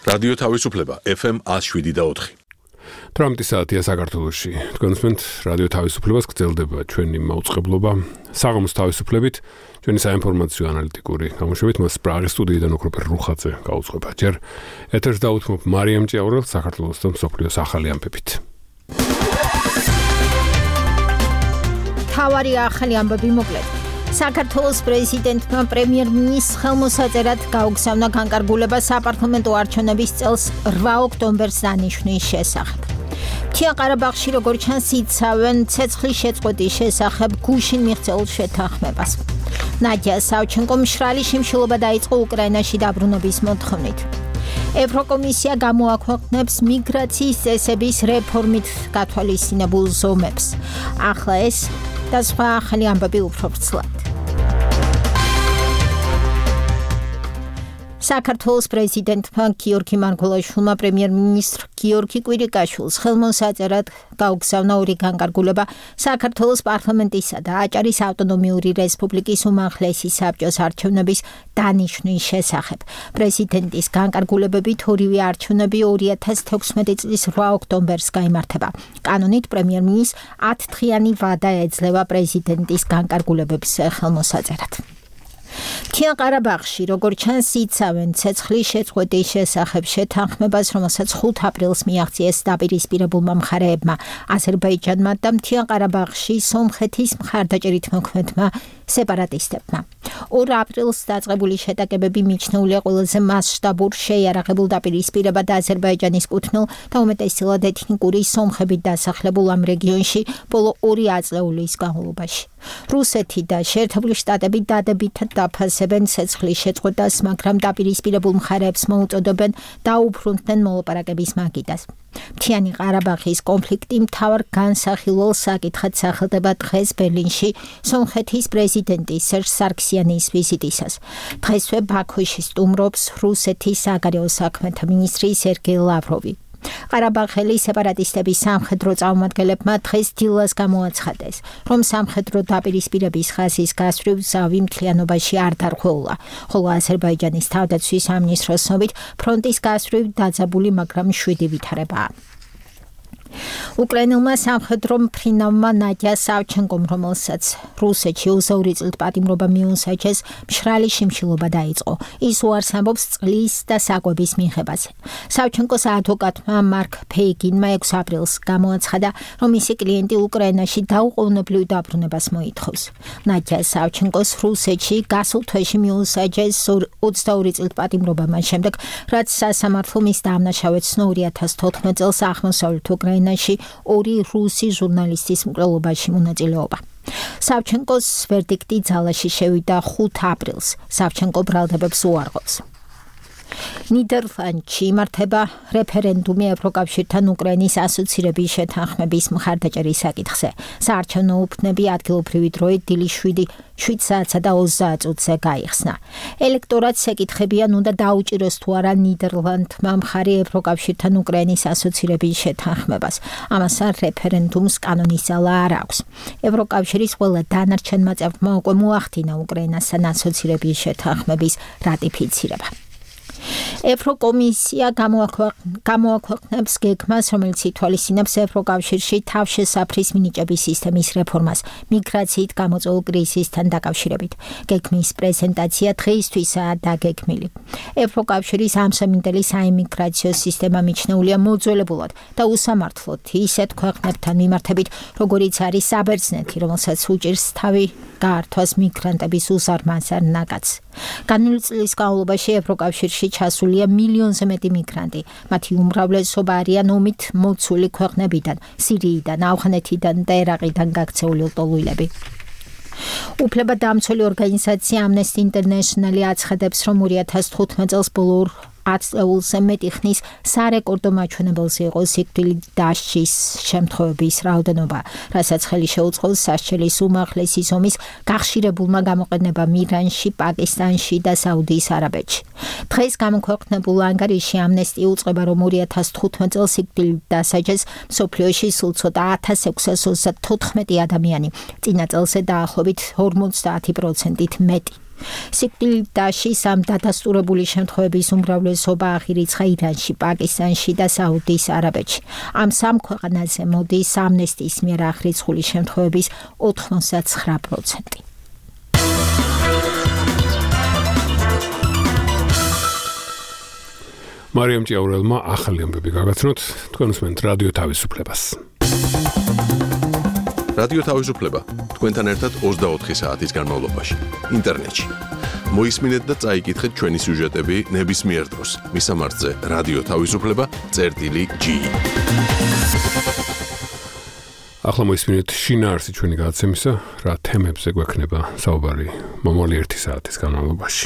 რადიო თავისუფლება FM 107.4. ტრამპის საათია საქართველოში. თქვენსმენთ რადიო თავისუფლებას გრძელდება ჩვენი მაუწყებლობა საღამოს თავისუფლებით, ჩვენი საინფორმაციო ანალიტიკური გამოშვებით მას პრაღის სტუდიიდან ოქროპერ რუხაძე გაუძღვება. ჯერ ეთერს დაუთმობ მარიამ ჭიაურელს საქართველოს და მსოფლიოს ახალი ამბებით. თავარი ახალი ამბები მოკლედ. საქართველოს პრეზიდენტმა პრემიერ-მინისტრს ხელმოსაწერად გაუგზავნა განკარგულება საპარლამენტო არჩევნების წელს 8 ოქტომბერს დანიშვნის შესახებ. მთიან ყარაბაღში როგორც ჩანს იცავენ ცეცხლის შეწყვეტის შესახებ გუშინ მიღწეულ შეთანხმებას. ნადია სავჩენკო მშრალი შიმშილობა დაიწყო უკრაინაში დაბრუნების მოთხოვნით. ევროკომისია გამოაქვეყნებს მიგრაციის წესების რეფორმით გათვალისწინებულ ზომებს. ახლა ეს და სხვა ახალი ამბები უფრო ვრცლად. საქართველოს პრეზიდენტმა გიორგი მარგველაშვილმა პრემიერ-მინისტრ გიორგი კვირიკაშვილს ხელმოსაწერად გაუგზავნა ორი განკარგულება საქართველოს პარლამენტისა და აჭარის ავტონომიური რესპუბლიკის უმაღლესი საბჭოს არჩევნების დანიშვნის შესახებ. პრეზიდენტის განკარგულებებით ორივე არჩევნები 2016 წლის 8 ოქტომბერს გაიმართება. კანონით პრემიერ-მინისტრს 10 დღიანი ვადა ეძლევა პრეზიდენტის განკარგულებების ხელმოსაწერად. მთიან ყარაბაღში როგორც ჩანს იცავენ ცეცხლის შეწყვეტის შესახებ შეთანხმებას, რომელსაც 5 აპრილს მიაღწიეს დაპირისპირებულმა მხარეებმა, აზერბაიჯანმა და მთიან ყარაბაღში სომხეთის მხარდაჭერით მოქმედმა სეპარატისტებმა. 2 აპრილს დაწყებული შეტაკებები მიჩნეულია ყველაზე მასშტაბურ შეიარაღებულ დაპირისპირებად აზერბაიჯანის კუთვნილ და უმეტესწილად ეთნიკური სომხებით დასახლებულ ამ რეგიონში ბოლო 2 ათწლეულის განმავლობაში. რუსეთი და შეერთებული შტატები დადებითად დაფასებენ ცეცხლის შეწყვეტას, მაგრამ დაპირისპირებულ მხარეებს მოუწოდებენ დაუბრუნდნენ მოლაპარაკების მაგიდას. მთიანი ყარაბაღის კონფლიქტი მთავარ განსახილველ საკითხად სახელდება დღეს ბერლინში სომხეთის პრეზიდენტის სერჟ სარქსიანის ვიზიტისას. დღესვე ბაქოში სტუმრობს რუსეთის საგარეო საქმეთა მინისტრი სერგეი ლავროვი. ყარაბაღელი სეპარატისტების სამხედრო წარმომადგენლებმა დღეს დილას გამოაცხადეს, რომ სამხედრო დაპირისპირების ხაზის გასწვრივ ზავი მთლიანობაში არ დარღვეულა, ხოლო აზერბაიჯანის თავდაცვის სამინისტროს ცნობით ფრონტის გასწვრივ დაძაბული, მაგრამ 7 ვითარებაა. უკრაინელმა სამხედრო მფრინავმა ნადია სავჩენკომ, რომელსაც რუსეთში 22 წლით პატიმრობა მიუსაჯეს, მშრალი შიმშილობა დაიწყო. ის უარს ამბობს წყლის და საკვების მიღებაზე. სავჩენკოს ადვოკატმა მარკ ფეიგინმა 6 აპრილს გამოაცხადა, რომ მისი კლიენტი უკრაინაში დაუყოვნებლივ დაბრუნებას მოითხოვს. ნადია სავჩენკოს რუსეთში გასულ თვეში მიუსაჯეს 22 წლით პატიმრობა მას შემდეგ, რაც სასამართლო მის დამნაშავედ ცნო 2014 წელს აღმოსავლეთ უკრაინაში 2 რუსი ჟურნალისტის მკვლელობაში მონაწილეობა. სავჩენკოს ვერდიქტი ძალაში შევიდა 5 აპრილს. სავჩენკო ბრალდებებს უარყოფს. ნიდერლანდში იმართება რეფერენდუმი ევროკავშირთან უკრაინის ასოცირების შეთანხმების მხარდაჭერის საკითხზე. საარჩევნო უფლებები ადგილობრივი დროით დილი 7 საათსა და 20 წუთზე გაიხსნა. ელექტორატს ეკითხებიან, უნდა დაუჭიროს თუ არა ნიდერლანდმა მხარი ევროკავშირთან უკრაინის ასოცირების შეთანხმებას. ამასთან რეფერენდუმს კანონის ძალა არ აქვს. ევროკავშირის ყველა დანარჩენმა წევრმა უკვე მოახდინა უკრაინასთან ასოცირების შეთანხმების რატიფიცირება. ევროკომისია გამოაქვეყნებს გეგმას, რომელიც ითვალისწინებს ევროკავშირში თავშესაფრის მინიჭების სისტემის რეფორმას მიგრაციით გამოწვეულ კრიზისთან დაკავშირებით. გეგმის პრეზენტაცია დღეისთვისაა დაგეგმილი. ევროკავშირის ამსამინდელი საიმიგრაციო სისტემა მიჩნეულია მოძველებულად და უსამართლოდ ისეთ ქვეყნებთან მიმართებით, როგორიც არის საბერძნეთი, რომელსაც უჭირს თავი გაართვას მიგრანტების უზარმაზარ ნაკადს. განვლილი წლის განმავლობაში ევროკავშირში ჩასულია მილიონზე მეტი მიგრანტი. მათი უმრავლესობა არიან ომით მოცული ქვეყნებიდან, სირიიდან, ავღანეთიდან და ერაყიდან გაქცეული ლტოლვილები. უფლებადამცველი ორგანიზაცია Amnesty International აცხადებს, რომ 2015 წელს ბოლო 10 წელზე მეტი ხნის სარეკორდო მაჩვენებელზე იყო სიკვდილით დასჯის შემთხვევების რაოდენობა, რასაც ხელი შეუწყოს სასჯელის უმაღლესი ზომის გახშირებულმა გამოყენებამ ირანში, პაკისტანში და საუდის არაბეთში. დღეს გამოქვეყნებულ ანგარიში Amnesty უწყება, რომ 2015 წელს სიკვდილით დასაჯეს მსოფლიოში სულ ცოტა 1634 ადამიანი, წინა წელზე დაახლოებით 50%-ით მეტი. სიკვდილით სამ დადასტურებული შემთხვევების უმრავლესობა აღირიცხა ირანში, პაკისტანში და საუდის არაბეთში. ამ სამ ქვეყანაზე მოდის ამნესტიის მიერ აღრიცხული შემთხვევების 99%. მარიამ ჭიაურელმა ახალი ამბები გაგაცნოთ, თქვენ უსმენთ რადიო თავისუფლებას. რადიო თავისუფლება თქვენთან ერთად 24 საათის განმავლობაში, ინტერნეტში. მოისმინეთ და წაიკითხეთ ჩვენი სიუჟეტები ნებისმიერ დროს. მისამართზე რადიო თავისუფლება.ge. ახლა მოისმინეთ შინაარსი ჩვენი გადაცემისა, რა თემებზე გვექნება საუბარი მომავალი 1 საათის განმავლობაში.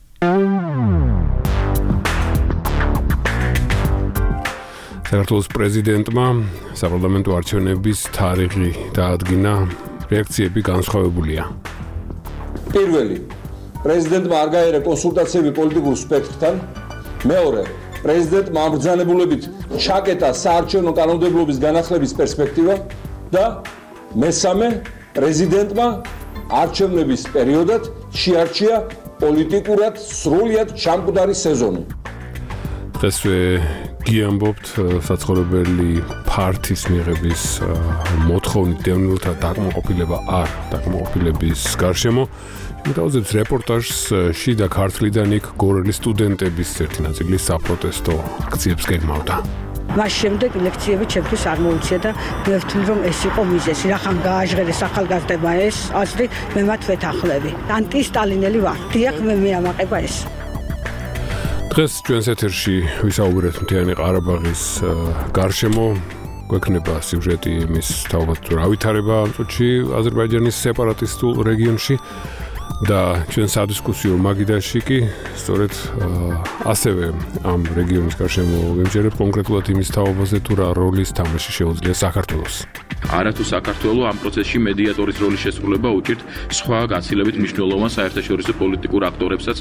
საქართველოს პრეზიდენტმა საპარლამენტო არჩევნების თარიღი დაადგინა, რეაქციები განსხვავებულია. პირველი, პრეზიდენტმა არ გაერა კონსულტაციები პოლიტიკურ სპექტრთან. მეორე, პრეზიდენტმა ამბრძანებულებით ჩაკეტა საარჩევნო კანონმდებლობის განახლების პერსპექტივა და მესამე, პრეზიდენტმა არჩევნების პერიოდად შეარჩია პოლიტიკურად სრულიად ჩამკვდარი სეზონი. დღესვე გიამბობთ საცხოვრებელი ფართის მიღების მოთხოვნით დევნილთა დაკმაყოფილება არ დაკმაყოფილების გარშემო. შემოთავაზებთ რეპორტაჟს შიდა ქართლიდან იქ გორელის სტუდენტების ერთი ნაწილი საპროტესტო აქციებს გეგმავდა. მას შემდეგ ლექციები ჩემთვის არ მოუწია და მე ვთვლი რომ ეს იყო მიზეზი. რახან გააჟღერეს ახალგაზრდებმა ეს აზრი, მე მათ ვეთანხმები. ანტისტალინელი ვარ. დიახ, მე ამაყება ეს. დღეს ჩვენს ეთერში ვისაუბრეთ მთიანი ყარაბაღის გარშემო. გვექნება სიუჟეტი მის თავად რა ვითარება ამ წუთში აზერბაიჯანის სეპარატისტულ რეგიონში და ჩვენ სადისკუსიო მაგიდაში კი სწორედ ასევე ამ რეგიონის გარშემო ვიმჯერებ კონკრეტულად იმის თაობაზე თუ რა როლის თამაში შეუძლია საქართველოს. არათუ საქართველო ამ პროცესში მედიატორის როლის შესრულება უჭირთ სხვა გაცილებით მნიშვნელოვან საერთაშორისო პოლიტიკურ აქტორებსაც.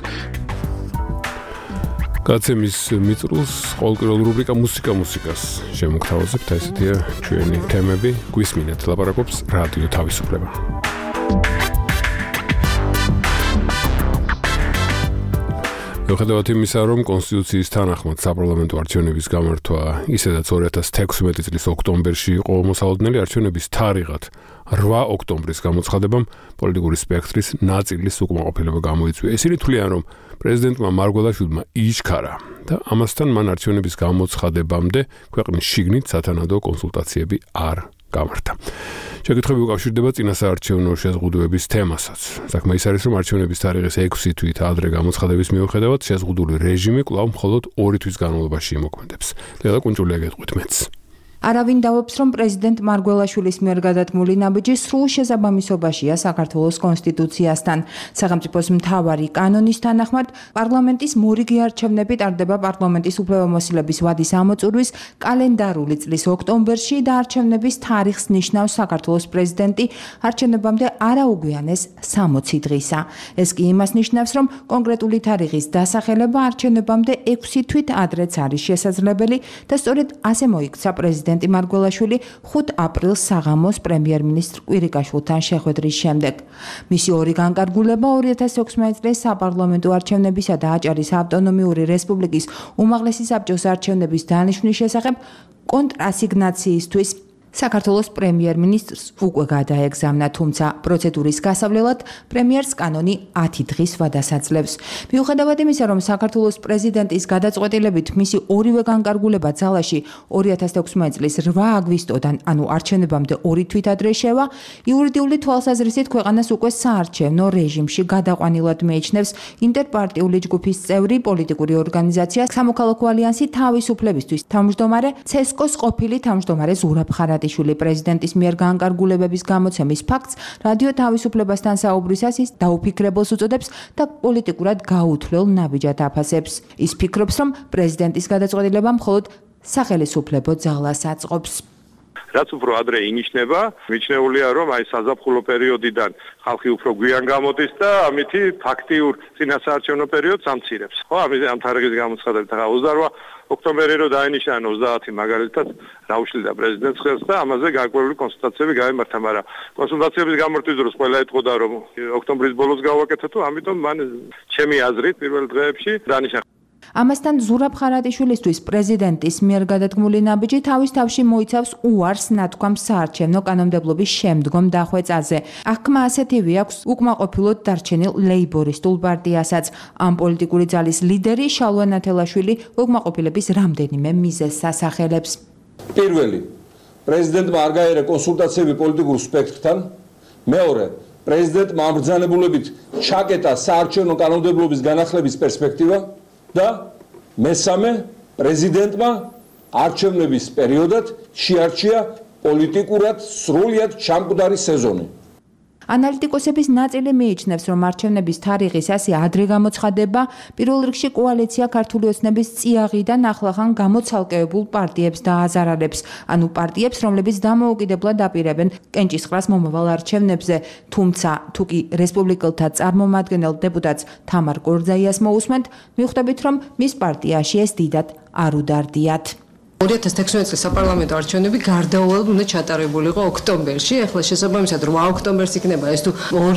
გაცემის მიწრულს ყოველკვირეულ რუბრიკა მუსიკას შემოგთავაზებთ, ესეთია ჩვენი თემები. გვისმინეთ, ლაპარაკობს რადიო თავისუფლება. მიუხედავად იმისა, რომ კონსტიტუციის თანახმად საპარლამენტო არჩევნების გამართვა ისედაც 2016 წლის ოქტომბერში იყო მოსალოდნელი, არჩევნების თარიღად 8 ოქტომბრის გამოცხადებამ პოლიტიკური სპექტრის ნაწილის უკმაყოფილება გამოიწვია. ისინი თვლიან, რომ პრეზიდენტმა მარგველაშვილმა იშქარა და ამასთან მან არჩევნების გამოცხადებამდე ქვეყნის შიგნით სათანადო კონსულტაციები არ გამართა. შეკითხვები უკავშირდება წინასაარჩევნო შეზღუდვების თემასაც. საქმე ის არის, რომ არჩევნების თარიღის 6 თვით ადრე გამოცხადების მიუხედავად შეზღუდული რეჟიმი კვლავ მხოლოდ 2 თვის განმავლობაში იმოქმედებს. ლელა კუნჭულია გეტყვით მეც. არავინ დავობს, რომ პრეზიდენტ მარგველაშვილის მიერ გადადგმული ნაბიჯი სრულ შესაბამისობაშია საქართველოს კონსტიტუციასთან. სახელმწიფოს მთავარი კანონის თანახმად, პარლამენტის მორიგი არჩევნები ტარდება პარლამენტის უფლებამოსილების ვადის ამოწურვის კალენდარული წლის ოქტომბერში და არჩევნების თარიღს ნიშნავს საქართველოს პრეზიდენტი არჩევნებამდე არაუგვიანეს 60 დღისა. ეს კი იმას ნიშნავს, რომ კონკრეტული თარიღის დასახელება არჩევნებამდე 6 თვით ადრეც არის შესაძლებელი და სწორედ ასე მოიქცა პრეზიდენტი მარგველაშვილი 5 აპრილს საღამოს პრემიერ-მინისტრ კვირიკაშვილთან შეხვედრის შემდეგ. მისი ორი განკარგულება 2016 წლის საპარლამენტო არჩევნებისა და აჭარის ავტონომიური რესპუბლიკის უმაღლესი საბჭოს არჩევნების დანიშვნის შესახებ კონტრასიგნაციისთვის საქართველოს პრემიერ-მინისტრს უკვე გადაეგზავნა, თუმცა პროცედურის გასავლელად პრემიერს კანონი 10 დღის ვადას აძლევს. მიუხედავად იმისა, რომ საქართველოს პრეზიდენტის გადაწყვეტილებით მისი ორივე განკარგულება ძალაში 2016 წლის 8 აგვისტოდან, ანუ არჩევნებამდე 2 თვით ადრე შევა, იურიდიული თვალსაზრისით ქვეყანას უკვე საარჩევნო რეჟიმში გადაყვანილად მეიჩნევს ინტერპარტიული ჯგუფის წევრი პოლიტიკური ორგანიზაცია სამოქალაქო ალიანსი თავისუფლებისთვის თავმჯდომარე ცესკოს ყოფილი თავმჯდომარე ზურაბ ხარატი. პრეზიდენტის მიერ განკარგულებების გამოცემის ფაქტს რადიო თავისუფლებასთან საუბრისას ის დაუფიქრებელს უწოდებს და პოლიტიკურად გაუთვლელ ნაბიჯად აფასებს. ის ფიქრობს, რომ პრეზიდენტის გადაწყვეტილება მხოლოდ სახელისუფლებო ძალას აწყობს. რაც უფრო ადრე ინიშნება, მიჩნეულია, რომ აი საზაფხულო პერიოდიდან ხალხი უფრო გვიან გამოდის და ამითი ფაქტიურ წინასაარჩევნო პერიოდს ამცირებს. ხო, ამ თარიღის გამოცხადებით ახლა ოქტომბერი რო დაინიშნა 30 მაგალითად რა უშლიდა პრეზიდენტს ხელს და ამაზე გაკვირვებული კონსულტაციები გაიმართა, მაგრამ კონსულტაციების გამართვის დროს ყველა ეთყოდა რომ ოქტომბრის ბოლოს გავაკეთოთ, ამიტომ მან ჩემი აზრით პირველ დღეებში დანიშნა. ამასთან ზურაბ ხარატიშვილისთვის პრეზიდენტის მიერ გადადგმული ნაბიჯი თავის თავში მოიცავს უარს ნათქვამს საარჩევნო კანონმდებლობის შემდგომ დახვეწაზე. აღქმა ასეთივე აქვს უკმაყოფილოდ დარჩენილ ლეიბორისტულ პარტიასაც. ამ პოლიტიკური ძალის ლიდერი შალვა ნათელაშვილი უკმაყოფილების რამდენიმე მიზეზს ასახელებს. პირველი, პრეზიდენტმა არ გაერა კონსულტაციები პოლიტიკურ სპექტრთან. მეორე, პრეზიდენტმა ამბრძანებულებით ჩაკეტა საარჩევნო კანონმდებლობის განახლების პერსპექტივა. და მესამე, პრეზიდენტმა არჩევნების პერიოდად შეარჩია პოლიტიკურად სრულიად ჩამკვდარი სეზონი. ანალიტიკოსების ნაწილი მიიჩნევს, რომ არჩევნების თარიღის ასე ადრე გამოცხადება პირველ რიგში კოალიცია ქართული ოცნების წიაღიდან ახლახან გამოცალკევებულ პარტიებს დააზარალებს, ანუ პარტიებს, რომლებიც დამოუკიდებლად აპირებენ კენჭისყრას მომავალ არჩევნებზე, თუმცა თუ კი რესპუბლიკელთა წარმომადგენელ დეპუტატს თამარ კორძაიას მოусმენთ, მივხვდებით, რომ მის პარტიაში ეს დიდად არ უდარდიათ. 2016 წლის საპარლამენტო არჩევნები გარდაუვალად უნდა ჩატარებულიყო ოქტომბერში. ახლა შესაბამისად 8 ოქტომბერს იქნება ეს თუ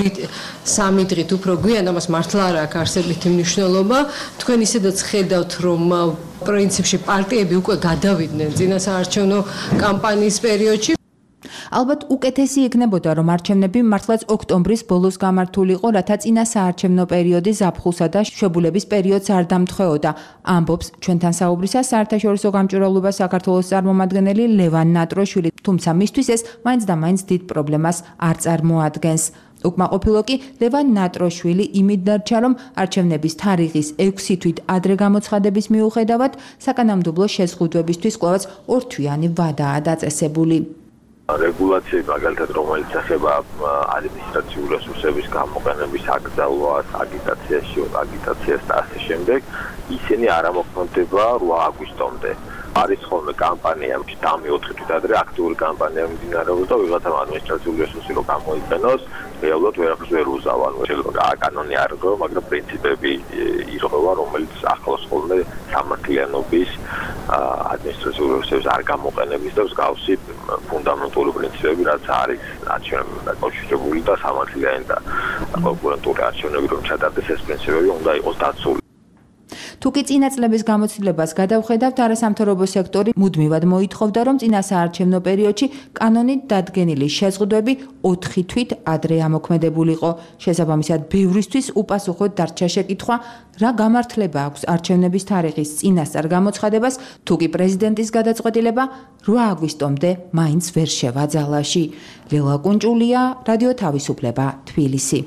2-3 დღით უფრო გვიან, ამას მართლა არ აქვს არსებითი მნიშვნელობა. თქვენ ისედაც ხედავთ, რომ პრინციპში პარტიები უკვე გადავიდნენ წინა საარჩევნო კამპანიის პერიოდში. ალბათ უკეთესი იქნებოდა, რომ არჩევნები მართლაც ოქტომბრის ბოლოს გამართულიყო, რათა წინა საარჩევნო პერიოდი ზაფხულსა და შვებულების პერიოდს არ დამთხვეოდა. ამბობს ჩვენთან საუბრისას საერთაშორისო გამჭვირვალობას საქართველოს წარმომადგენელი ლევან ნატროშვილი, თუმცა მისთვის ეს მაინც და მაინც დიდ პრობლემას არ წარმოადგენს. უკმაყოფილო კი ლევან ნატროშვილი იმით დარჩა, რომ არჩევნების თარიღის 6 თვით ადრე გამოცხადების მიუხედავად საკანონმდებლო შეზღუდვებისთვის კვლავაც 2 თვიანი ვადაა დაწესებული. რეგულაციები მაგალითად რომელიც ეხება ადმინისტრაციული რესურსების გამოყენების აკრძალვას, აგიტაციას და ასე შემდეგ, ისინი არ ამოქმედება 8 აგვისტომდე. არის ხოლმე კამპანია, დამი 4 თვით ადრე აქტიური კამპანია მიმდინარეობს და ვიღაცამ ადმინისტრაციული რესურსი რო გამოიყენოს, რეალურად ვერაფერს ვერ უზავან. შეიძლება კანონი არ იყო, მაგრამ პრინციპები ირღვევა, რომელიც ახლოს ხოლმე სამართლიანობის ადმინისტრაციული რესურსების არ გამოყენების და მსგავსი ფუნდამენტური პრინციპები, რაც არის არჩევნებთან დაკავშირებული და სამართლიანი და კონკურენტული არჩევნები რომ ჩატარდეს, ეს პრინციპები უნდა იყოს დაცული. თუკი წინა წლების გამოცდილებას გადავხედავთ, არასამთავრობო სექტორი მუდმივად მოითხოვდა, რომ წინა საარჩევნო პერიოდში კანონით დადგენილი შეზღუდვები 4 თვით ადრე ამოქმედებულიყო. შესაბამისად, ბევრისთვის უპასუხოდ დარჩა შეკითხვა, რა გამართლება აქვს არჩევნების თარიღის წინასწარ გამოცხადებას, თუკი პრეზიდენტის გადაწყვეტილება 8 აგვისტომდე მაინც ვერ შევა ძალაში. ლელა კუნჭულია, რადიო თავისუფლება, თბილისი.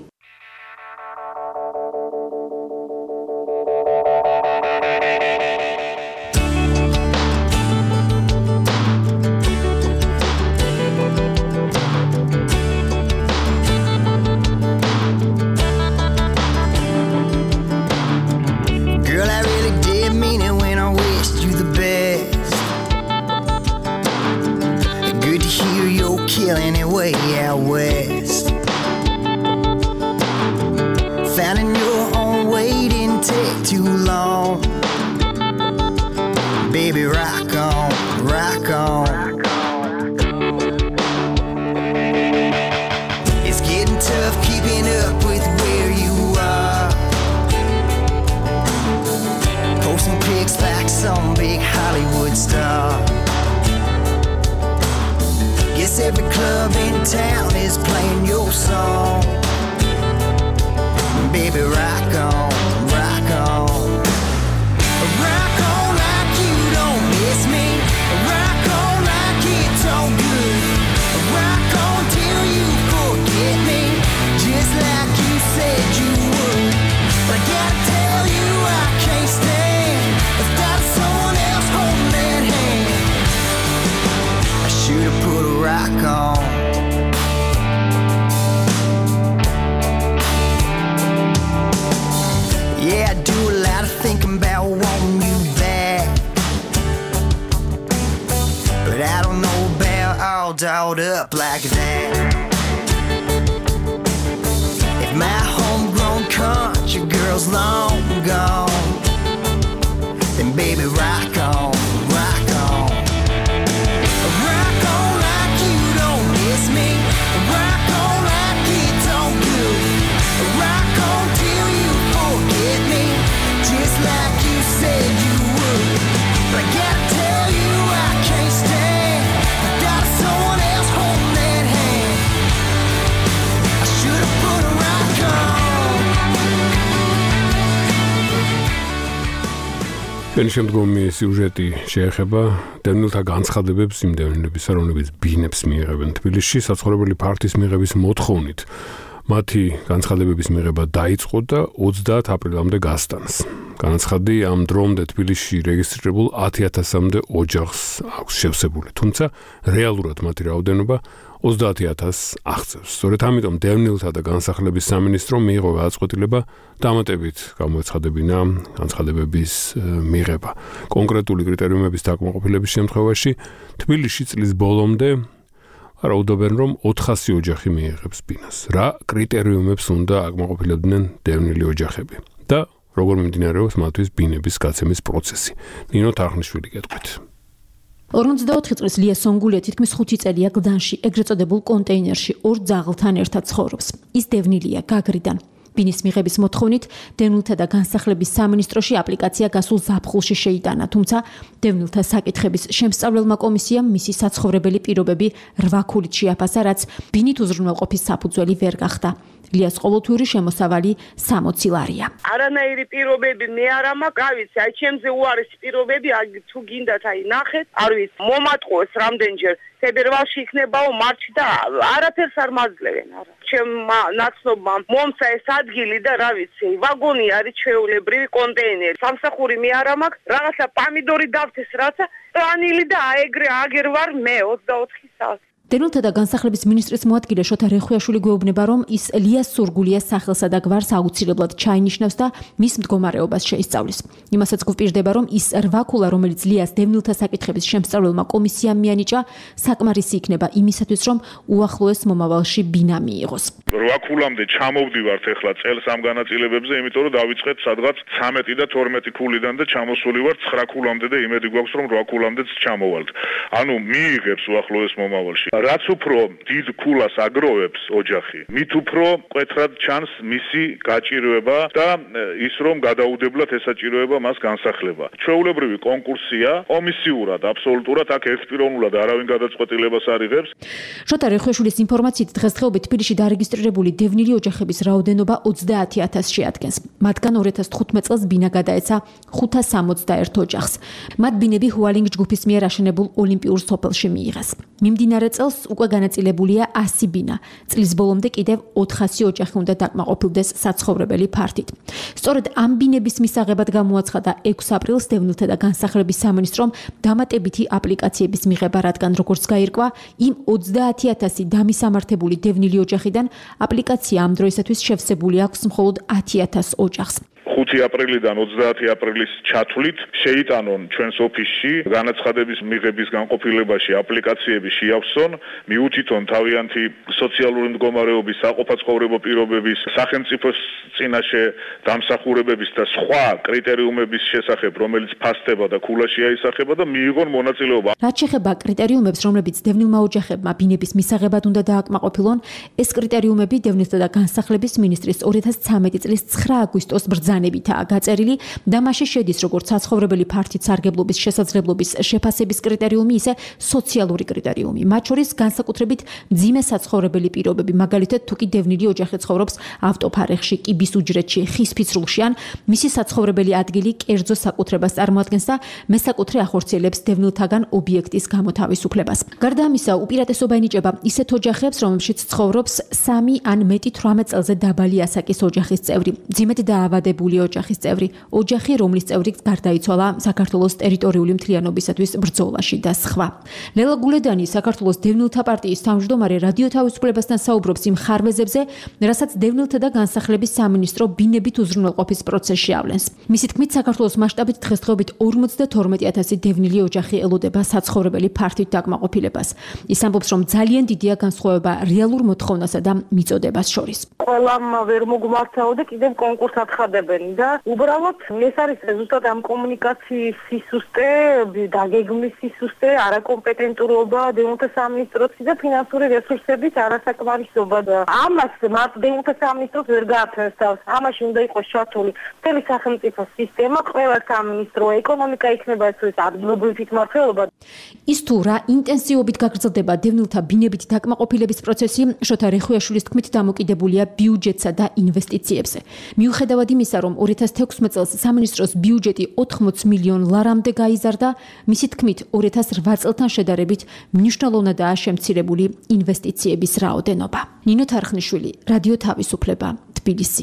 Anyway, out west. Finding your own way didn't take too long. Baby, rock on, rock on. It's getting tough keeping up with where you are. Posting pics like some big Hollywood star. Guess every club in town is playing your song. Baby, rock on, rock on. Rock on like you don't miss me. Rock on like it's all good. Rock on till you forget me, just like you said you would. But I gotta tell you I can't stand without someone else holding that hand. I should've put a rock on. Yeah, I do a lot of thinking about wanting you back, but I don't know about all dolled up like that. If my homegrown country girl's long gone, then baby rock on. ჩვენი შემდგომი სიუჟეტი შეეხება დევნილთა განცხადებებს იმ დევნილებისა, რომლებიც ბინებს მიიღებენ თბილისში საცხოვრებელი ფართის მიღების მოთხოვნით. მათი განცხადებების მიღება დაიწყო და 30 აპრილამდე გასტანს. განაცხადი ამ დრომდე თბილისში რეგისტრირებულ 10,000-მდე ოჯახს აქვს შევსებული, თუმცა რეალურად მათი რაოდენობა 30,000 აღწევს. სწორედ ამიტომ დევნილთა და განსახლების სამინისტრომ მიიღო გადაწყვეტილება დამატებით გამოეცხადებინა განცხადებების მიღება. კონკრეტული კრიტერიუმების დაკმაყოფილების შემთხვევაში თბილისში წლის ბოლომდე არავდობენ, რომ 400 ოჯახი მიიღებს ბინას. რა კრიტერიუმებს უნდა აკმაყოფილებდნენ დევნილი ოჯახები და როგორ მიმდინარეობს მათთვის ბინების გაცემის პროცესი. ნინო თარხნიშვილი გეტყვით. 54 წლის ლია სონგულია თითქმის 5 წელია გლდანში, ეგრეთ წოდებულ კონტეინერში ორ ძაღლთან ერთად ცხოვრობს. ის დევნილია გაგრიდან. ბინის მიღების მოთხოვნით დევნილთა და განსახლების სამინისტროში აპლიკაცია გასულ ზაფხულში შეიტანა, თუმცა დევნილთა საკითხების შემსწავლელმა კომისიამ მისი საცხოვრებელი პირობები 8 ქულით შეაფასა, რაც ბინით უზრუნველყოფის საფუძველი ვერ გახდა. ლიას ყოველთვიური შემოსავალი 60 ლარია. არანაირი პირობები მე არა მაქვს, არ ვიცი, აი ჩემზე უარესი პირობები, თუ გინდათ აი ნახეთ, არ ვიცი, მომატყუეს რამდენჯერ ფედერალში იქნებაო მარჩი და არაფერს არ მაძლევენ, არა. ჩემმა ნაცნობმა მომცა ეს ადგილი და რა ვიცი, ვაგონი არის ჩვეულებრივი კონტეინერი. სამსახური მე არა მაქვს, რაღაცა პამიდორი დავთეს რაცა, პლანილი და აეგრე აგერ ვარ მე 24 საათი. დევნილთა და განსახლების მინისტრის მოადგილე შოთა რეხვიაშვილი გვეუბნება, რომ ის ლიას სურგულიას სახელსა და გვარს აუცილებლად ჩაინიშნავს და მის მდგომარეობას შეისწავლის. იმასაც გვპირდება, რომ ის 8 ქულა, რომელიც ლიას დევნილთა საკითხების შემსწავლელმა კომისიამ მიანიჭა, საკმარისი იქნება იმისათვის, რომ უახლოეს მომავალში ბინა მიიღოს. 8 ქულამდე ჩამოვდივართ ახლა წელს ამ განაწილებებზე, იმიტომ რომ დავიწყეთ სადღაც 13 და 12 ქულიდან და ჩამოსული ვარ 9 ქულამდე და იმედი გვაქვს, რომ 8 ქულამდეც ჩამოვალთ. ანუ მიიღებს უახლოეს მომავალში. რაც უფრო დიდ ქულას აგროვებს ოჯახი, მით უფრო მკვეთრად ჩანს მისი გაჭირვება და ის რომ გადაუდებლად ესაჭიროება მას განსახლება. ჩვეულებრივი კონკურსია, კომისიურად, აბსოლუტურად აქ ერთპიროვნულად არავინ გადაწყვეტილებას არ იღებს. შოთა რეხვიაშვილის ინფორმაციით დღესდღეობით თბილისში დარეგისტრირებული დევნილი ოჯახების რაოდენობა 30,000 შეადგენს. მათგან 2015 წელს ბინა გადაეცა 561 ოჯახს. მათ ბინები ჰუალინგ ჯგუფის მიერ აშენებულ ოლიმპიურ სოფელში მიიღეს. მიმდინარე წელს უკვე განაწილებულია 100 ბინა. წლის ბოლომდე კიდევ 400 ოჯახი უნდა დაკმაყოფილდეს საცხოვრებელი ფართით. სწორედ ამ ბინების მისაღებად გამოაცხადა 6 აპრილს დევნილთა და განსახლების სამინისტრომ დამატებითი აპლიკაციების მიღება, რადგან როგორც გაირკვა, იმ 30,000 დამისამართებული დევნილი ოჯახიდან აპლიკაცია ამ დროისათვის შევსებული აქვს მხოლოდ 10,000 ოჯახს. 5 აპრილიდან 30 აპრილის ჩათვლით შეიტანონ ჩვენს ოფისში განაცხადების მიღების განყოფილებაში აპლიკაციები შეავსონ, მიუთითონ თავიანთი სოციალური მდგომარეობის, საყოფაცხოვრებო პირობების, სახელმწიფოს წინაშე დამსახურებების და სხვა კრიტერიუმების შესახებ, რომელიც ფასდება და ქულაში აისახება და მიიღონ მონაწილეობა. რაც შეეხება კრიტერიუმებს, რომლებიც დევნილმა ოჯახებმა ბინების მისაღებად უნდა დააკმაყოფილონ, ეს კრიტერიუმები დევნილთა და განსახლების მინისტრის 2013 წლის 9 აგვისტოს ბრძანებითაა გაწერილი და მასში შედის როგორც საცხოვრებელი ფართით სარგებლობის შესაძლებლობის შეფასების კრიტერიუმი, ისე სოციალური კრიტერიუმი. მათ შორის განსაკუთრებით მძიმე საცხოვრებელი პირობები, მაგალითად თუ კი დევნილი ოჯახი ცხოვრობს ავტოფარეხში, კიბის უჯრედში, ხის ფიცრულში ან მისი საცხოვრებელი ადგილი კერძო საკუთრებას წარმოადგენს და მესაკუთრე ახორციელებს დევნილთაგან ობიექტის გამოთავისუფლებას. გარდა ამისა, უპირატესობა ენიჭება ისეთ ოჯახებს, რომლებშიც ცხოვრობს 3 ან მეტი 18 წელზე დაბალი ასაკის ოჯახის წევრი, მძიმედ დაავადებული ოჯახის წევრი, ოჯახი, რომლის წევრი გარდაიცვალა საქართველოს ტერიტორიული მთლიანობისათვის ბრძოლაში და სხვა. ლელა გულედანი, საქართველოს დევნილთა პარტიის თავმჯდომარე, რადიო თავისუფლებასთან საუბრობს იმ ხარვეზებზე, რასაც დევნილთა და განსახლების სამინისტრო ბინებით უზრუნველყოფის პროცესში ავლენს. მისი თქმით, საქართველოს მასშტაბით დღესდღეობით 52,000 დევნილი ოჯახი ელოდება საცხოვრებელი ფართით დაკმაყოფილებას. ის ამბობს, რომ ძალიან დიდია განსხვავება რეალურ მოთხოვნასა და მიწოდებას შორის. ყველამ ვერ მოგმართაო და კიდევ კონკურს აცხადებენ და უბრალოდ ეს არის ზუსტად ამ კომუნიკაციის სისუსტე, დაგეგმვის სისუსტე, არაკომპეტენტურობა დევნილთა სამინისტროსი და ფინანსური რესურსების არასაკმარისობა და ამას მათ დევნილთა სამინისტროს ვერ გააფრენს თავს. ამაში უნდა იყოს ჩართული მთელი სახელმწიფო სისტემა, ყველა სამინისტრო, ეკონომიკა იქნება ეს ადგილობრივი თვითმმართველობა. ის თუ რა ინტენსივობით გაგრძელდება დევნილთა ბინებითი დაკმაყოფილების პროცესი, შოთა რეხვიაშვილის თქმით დამოკიდებულია ბიუჯეტსა და ინვესტიციებზე. მიუხედავად იმისა, რომ 2016 წელს სამინისტროს ბიუჯეტი 80 მილიონ ლარამდე გაიზარდა, მისი თქმით 2008 წელთან შედარებით მნიშვნელოვნადაა შემცირებული ინვესტიციების რაოდენობა. ნინო თარხნიშვილი, რადიო თავისუფლება, თბილისი.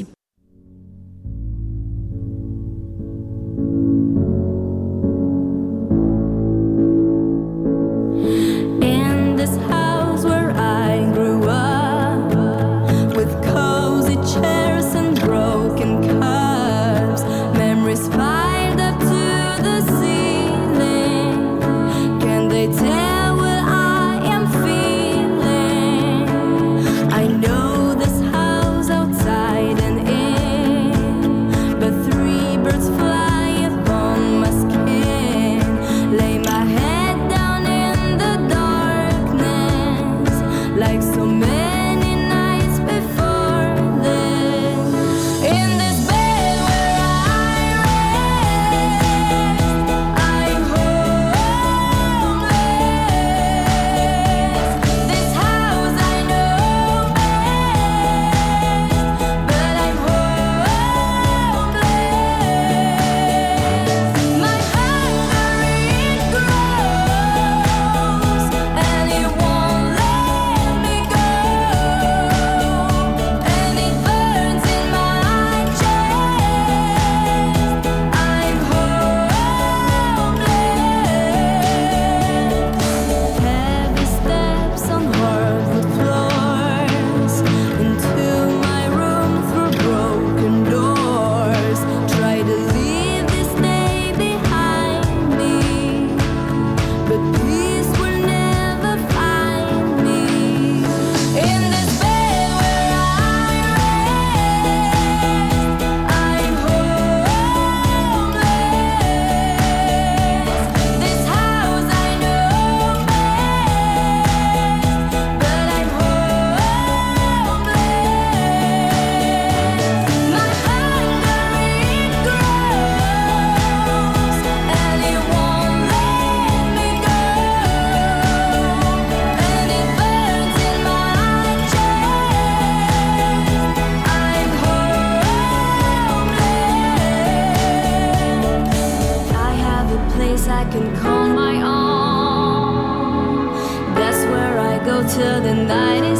Till the night is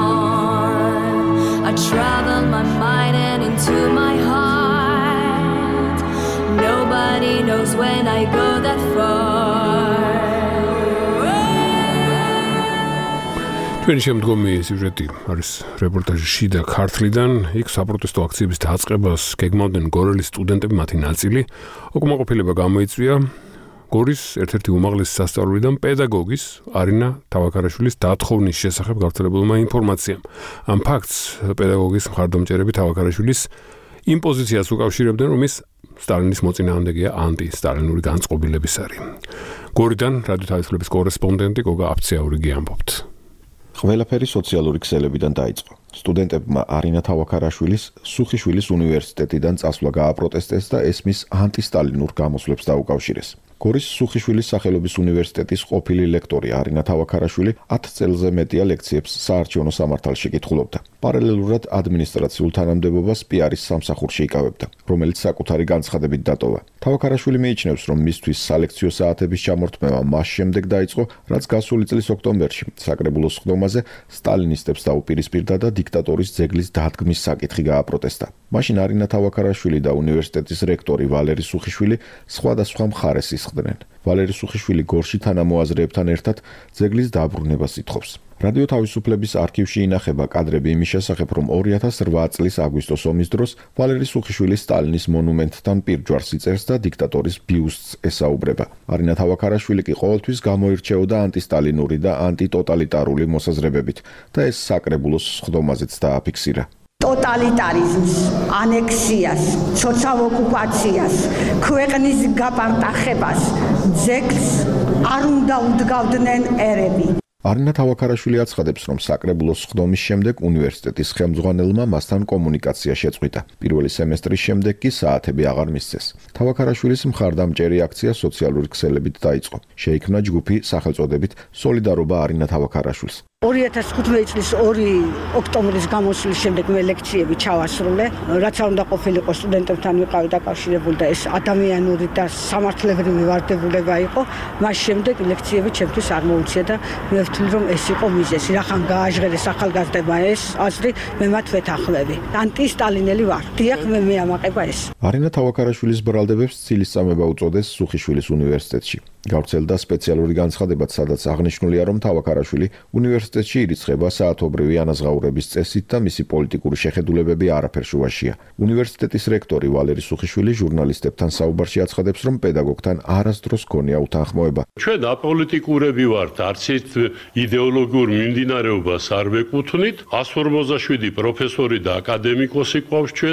gone, I travel my mind and into my heart. Nobody knows when I go that far. ჩვენი შემდგომი სიუჟეტი არის რეპორტაჟი შიდა ქართლიდან. იქ საპროტესტო აქციების დაწყებას გეგმავდნენ გორელის სტუდენტები, მათი ნაწილი. უკმაყოფილება გამოიწვია გორის ერთ-ერთი უმაღლესი სასწავლებლიდან პედაგოგის არინა თავაქარაშვილის დათხოვნის შესახებ გავრცელებულმა ინფორმაციამ. ამ ფაქტს პედაგოგის მხარდამჭერები თავაქარაშვილის იმ პოზიციას უკავშირებდნენ, რომ ის სტალინის მოწინააღმდეგეა ანტი-სტალინური განწყობილების არის. გორიდან რადიო თავისუფლების კორესპონდენტი გოგა აფციაურიგი ამბობთ. ყველაფერი სოციალური ქსელებიდან დაიწყო. სტუდენტებმა არინა თავაქარაშვილის სუხიშვილის უნივერსიტეტიდან წასვლა გააპროტესტეს და ეს მის ანტი-სტალინურ გამოსვლებს დაუკავშირეს. გორის სუხიშვილის სახელობის უნივერსიტეტის ყოფილი ლექტორი არინა თავაქარაშვილი 10 წელზე მეტია ლექციებს საარჩევნო სამართალში კითხულობდა. პარალელურად ადმინისტრაციულ თანამდებობას პიარის სამსახურში იკავებდა, რომელიც საკუთარი განცხადებით დატოვა. თავაქარაშვილი მიიჩნევს, რომ მისთვის სალექციო საათების ჩამორთმევა მას შემდეგ დაიწყო, რაც გასული წლის ოქტომბერში საკრებულოს სხდომაზე სტალინისტებს დაუპირისპირდა და დიქტატორის ძეგლის დადგმის საკითხი გააპროტესტა. მაშინ არინა თავაქარაშვილი და უნივერსიტეტის რექტორი ვალერი სუხიშვილი სხვადასხვა მხარეს ისხდნენ. ვალერი სუხიშვილი გორში თანამოაზრეებთან ერთად ძეგლის დაბრუნებას ითხოვს. რადიო თავისუფლების არქივში ინახება კადრები იმის შესახებ, რომ 2008 წლის აგვისტოს ომის დროს ვალერი სუხიშვილი სტალინის მონუმენტთან პირჯვარს იწერს და დიქტატორის ბიუსტს ესაუბრება. არინა თავაქარაშვილი კი ყოველთვის გამოირჩეოდა ანტისტალინური და ანტიტოტალიტარული მოსაზრებებით და ეს საკრებულოს სხდომაზეც დააფიქსირა. ტოტალიტარიზმს, ანექსიას, სოციალურ ოკუპაციას, ქვეყნის გაპარტახებას, ძეგლს არ უნდა უდგავდნენ ერები. არინა თავაქარაშვილი აცხადებს, რომ საკრებულოს სხდომის შემდეგ უნივერსიტეტის ხელმძღვანელმა მასთან კომუნიკაცია შეწყვიტა. პირველი სემესტრის შემდეგ კი საათები აღარ მისცეს. თავაქარაშვილის მხარდამჭერი აქცია სოციალური ქსელებით დაიწყო. შეიქმნა ჯგუფი სახელწოდებით სოლიდარობა არინა თავაქარაშვილს. 2015 წლის 2 ოქტომბრის გამოსვლის შემდეგ მე ლექციები ჩავასრულე, რაც არ უნდა ყოფილიყო სტუდენტებთან ვიყავი დაკავშირებული და ეს ადამიანური და სამართლებრივი ვარდებულება იყო. მას შემდეგ ლექციები ჩემთვის არ მოუწია და მე ვთვლი რომ ეს იყო მიზეზი. რახან გააჟღერეს ახალგაზრდება ეს აზრი, მე მათ ვეთანხმები. ანტისტალინელი ვარ. დიახ, მე ამაყება ეს. არინა თავაქარაშვილის ბრალდებებს ცილისწამება უწოდეს სუხიშვილის უნივერსიტეტში. გავრცელდა სპეციალური განცხადებაც, სადაც აღნიშნულია, რომ თავაქარაშვილი უნივერსიტეტში ირიცხება საათობრივი ანაზღაურების წესით და მისი პოლიტიკური შეხედულებები არაფერ შუაშია. უნივერსიტეტის რექტორი ვალერი სუხიშვილი ჟურნალისტებთან საუბარში აცხადებს, რომ პედაგოგთან არასდროს ჰქონია უთანხმოება. ჩვენ აპოლიტიკურები ვართ, არც ერთ იდეოლოგიურ მიმდინარეობას არ ვეკუთვნით. 157 პროფესორი და აკადემიკოსი ყავს ჩვენ,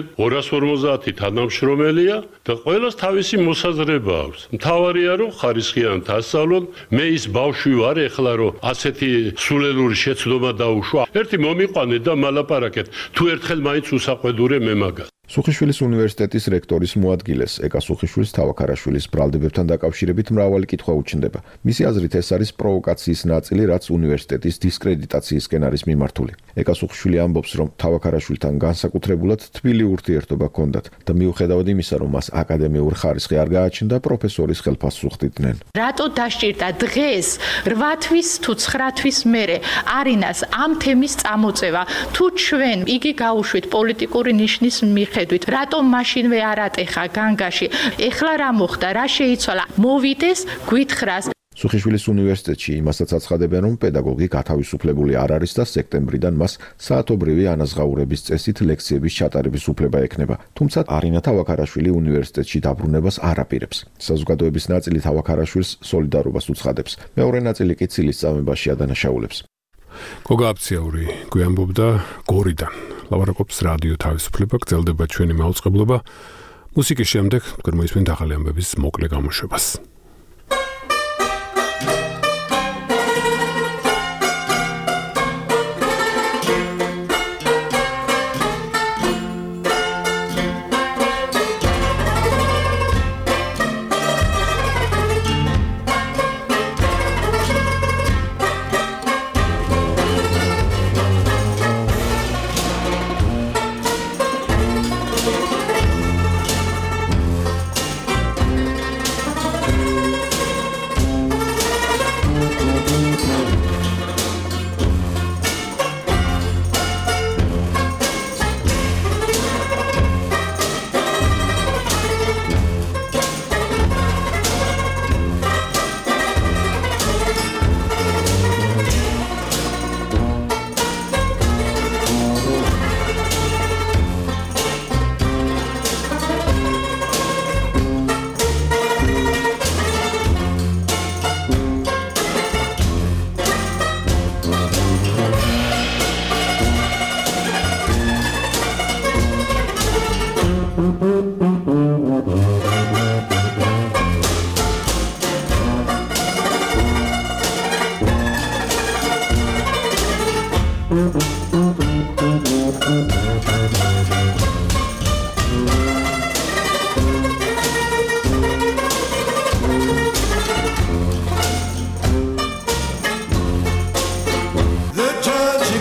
250 თანამშრომელია და ყველას თავისი მოსაზრება აქვს. მთავარია რომ ხარისხი დასავლონ მე ის ბავშვი ვარ ეხლა რომ ასეთი სულელური შეცდომა დაუშვა ერთი მომიყვანეთ და მალაპარაკეთ თუ ერთხელ მაინც უსაყვედურე მე მაგას სუხიშვილის უნივერსიტეტის რექტორის მოადგილეს ეკა სუხიშვილის თავაქარაშვილის ბრალდებებთან დაკავშირებით მრავალი კითხვა უჩნდება. მისი აზრით ეს არის პროვოკაციის ნაწილი, რაც უნივერსიტეტის დისკრედიტაციისკენ არის მიმართული. ეკა სუხიშვილი ამბობს, რომ თავაქარაშვილთან განსაკუთრებულად თბილი ურთიერთობა ჰქონდათ და მიუხედავად იმისა, რომ მას აკადემიური ხარისხი არ გააჩნდა, პროფესორის ხელფასს უხდიდნენ. რატო დასჭირდა დღეს 8 თვის თუ 9 თვის მერე არინას ამ თემის წამოწევა? თუ ჩვენ იგი გაუშვით პოლიტიკური ნიშნის ხედვით რატომ მაშინვე არ ატეხა განგაში ეხლა რა მოხდა რა შეიცვალა მოვიდეს გვითხრას სუხიშვილის უნივერსიტეტში იმასაც აცხადებენ რომ პედაგოგი გათავისუფლებული არ არის და სექტემბრიდან მას საათობრივი ანაზღაურების წესით ლექციების ჩატარების უფლება ექნება თუმცა არინა თავაქარაშვილი უნივერსიტეტში დაბრუნებას არ აპირებს საზოგადოების ნაწილი თავაქარაშვილს სოლიდარობას უცხადებს მეორე ნაწილი კი ცილისწამებაში ადანაშაულებს გოგა აფციაური გვიანბობდა გორიდან ლავარაკობს რადიო თავისუფლება გრძელდება ჩვენი მაუწყებლობა მუსიკის შემდეგ თქვენ მოისმენთ ახალი ამბების მოკლე გამოშვებას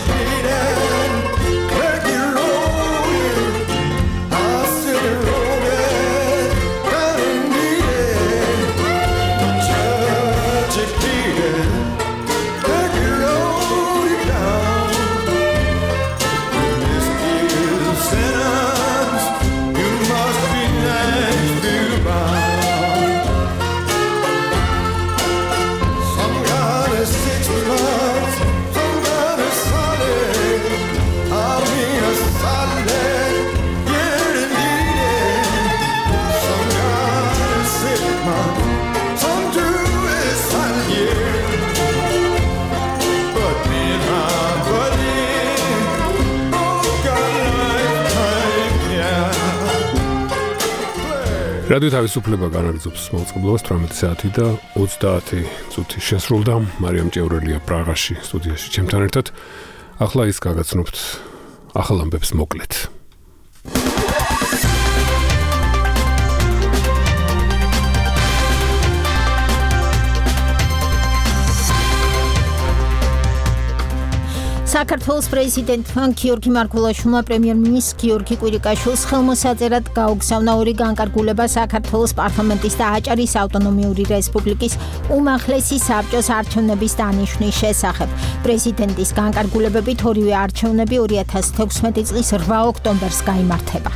Road რადიო თავისუფლება განაგრძობს მოწყობილობას 18 საათი და 30 წუთი შესრულდა. მარიამ ჭევრელია პრაღაში სტუდიაში ჩემთან ერთად. ახლა ის გაგაცნობთ ახალ ამბებს მოკლედ. საქართველოს პრეზიდენტმა გიორგი მარგველაშვილმა პრემიერ-მინისტრ გიორგი კვირიკაშვილს ხელმოსაწერად გაუგზავნა ორი განკარგულება საქართველოს პარლამენტის და აჭარის ავტონომიური რესპუბლიკის უმაღლესი საბჭოს არჩევნების დანიშვნის შესახებ. პრეზიდენტის განკარგულებებით ორივე არჩევნები 2016 წლის 8 ოქტომბერს გაიმართება.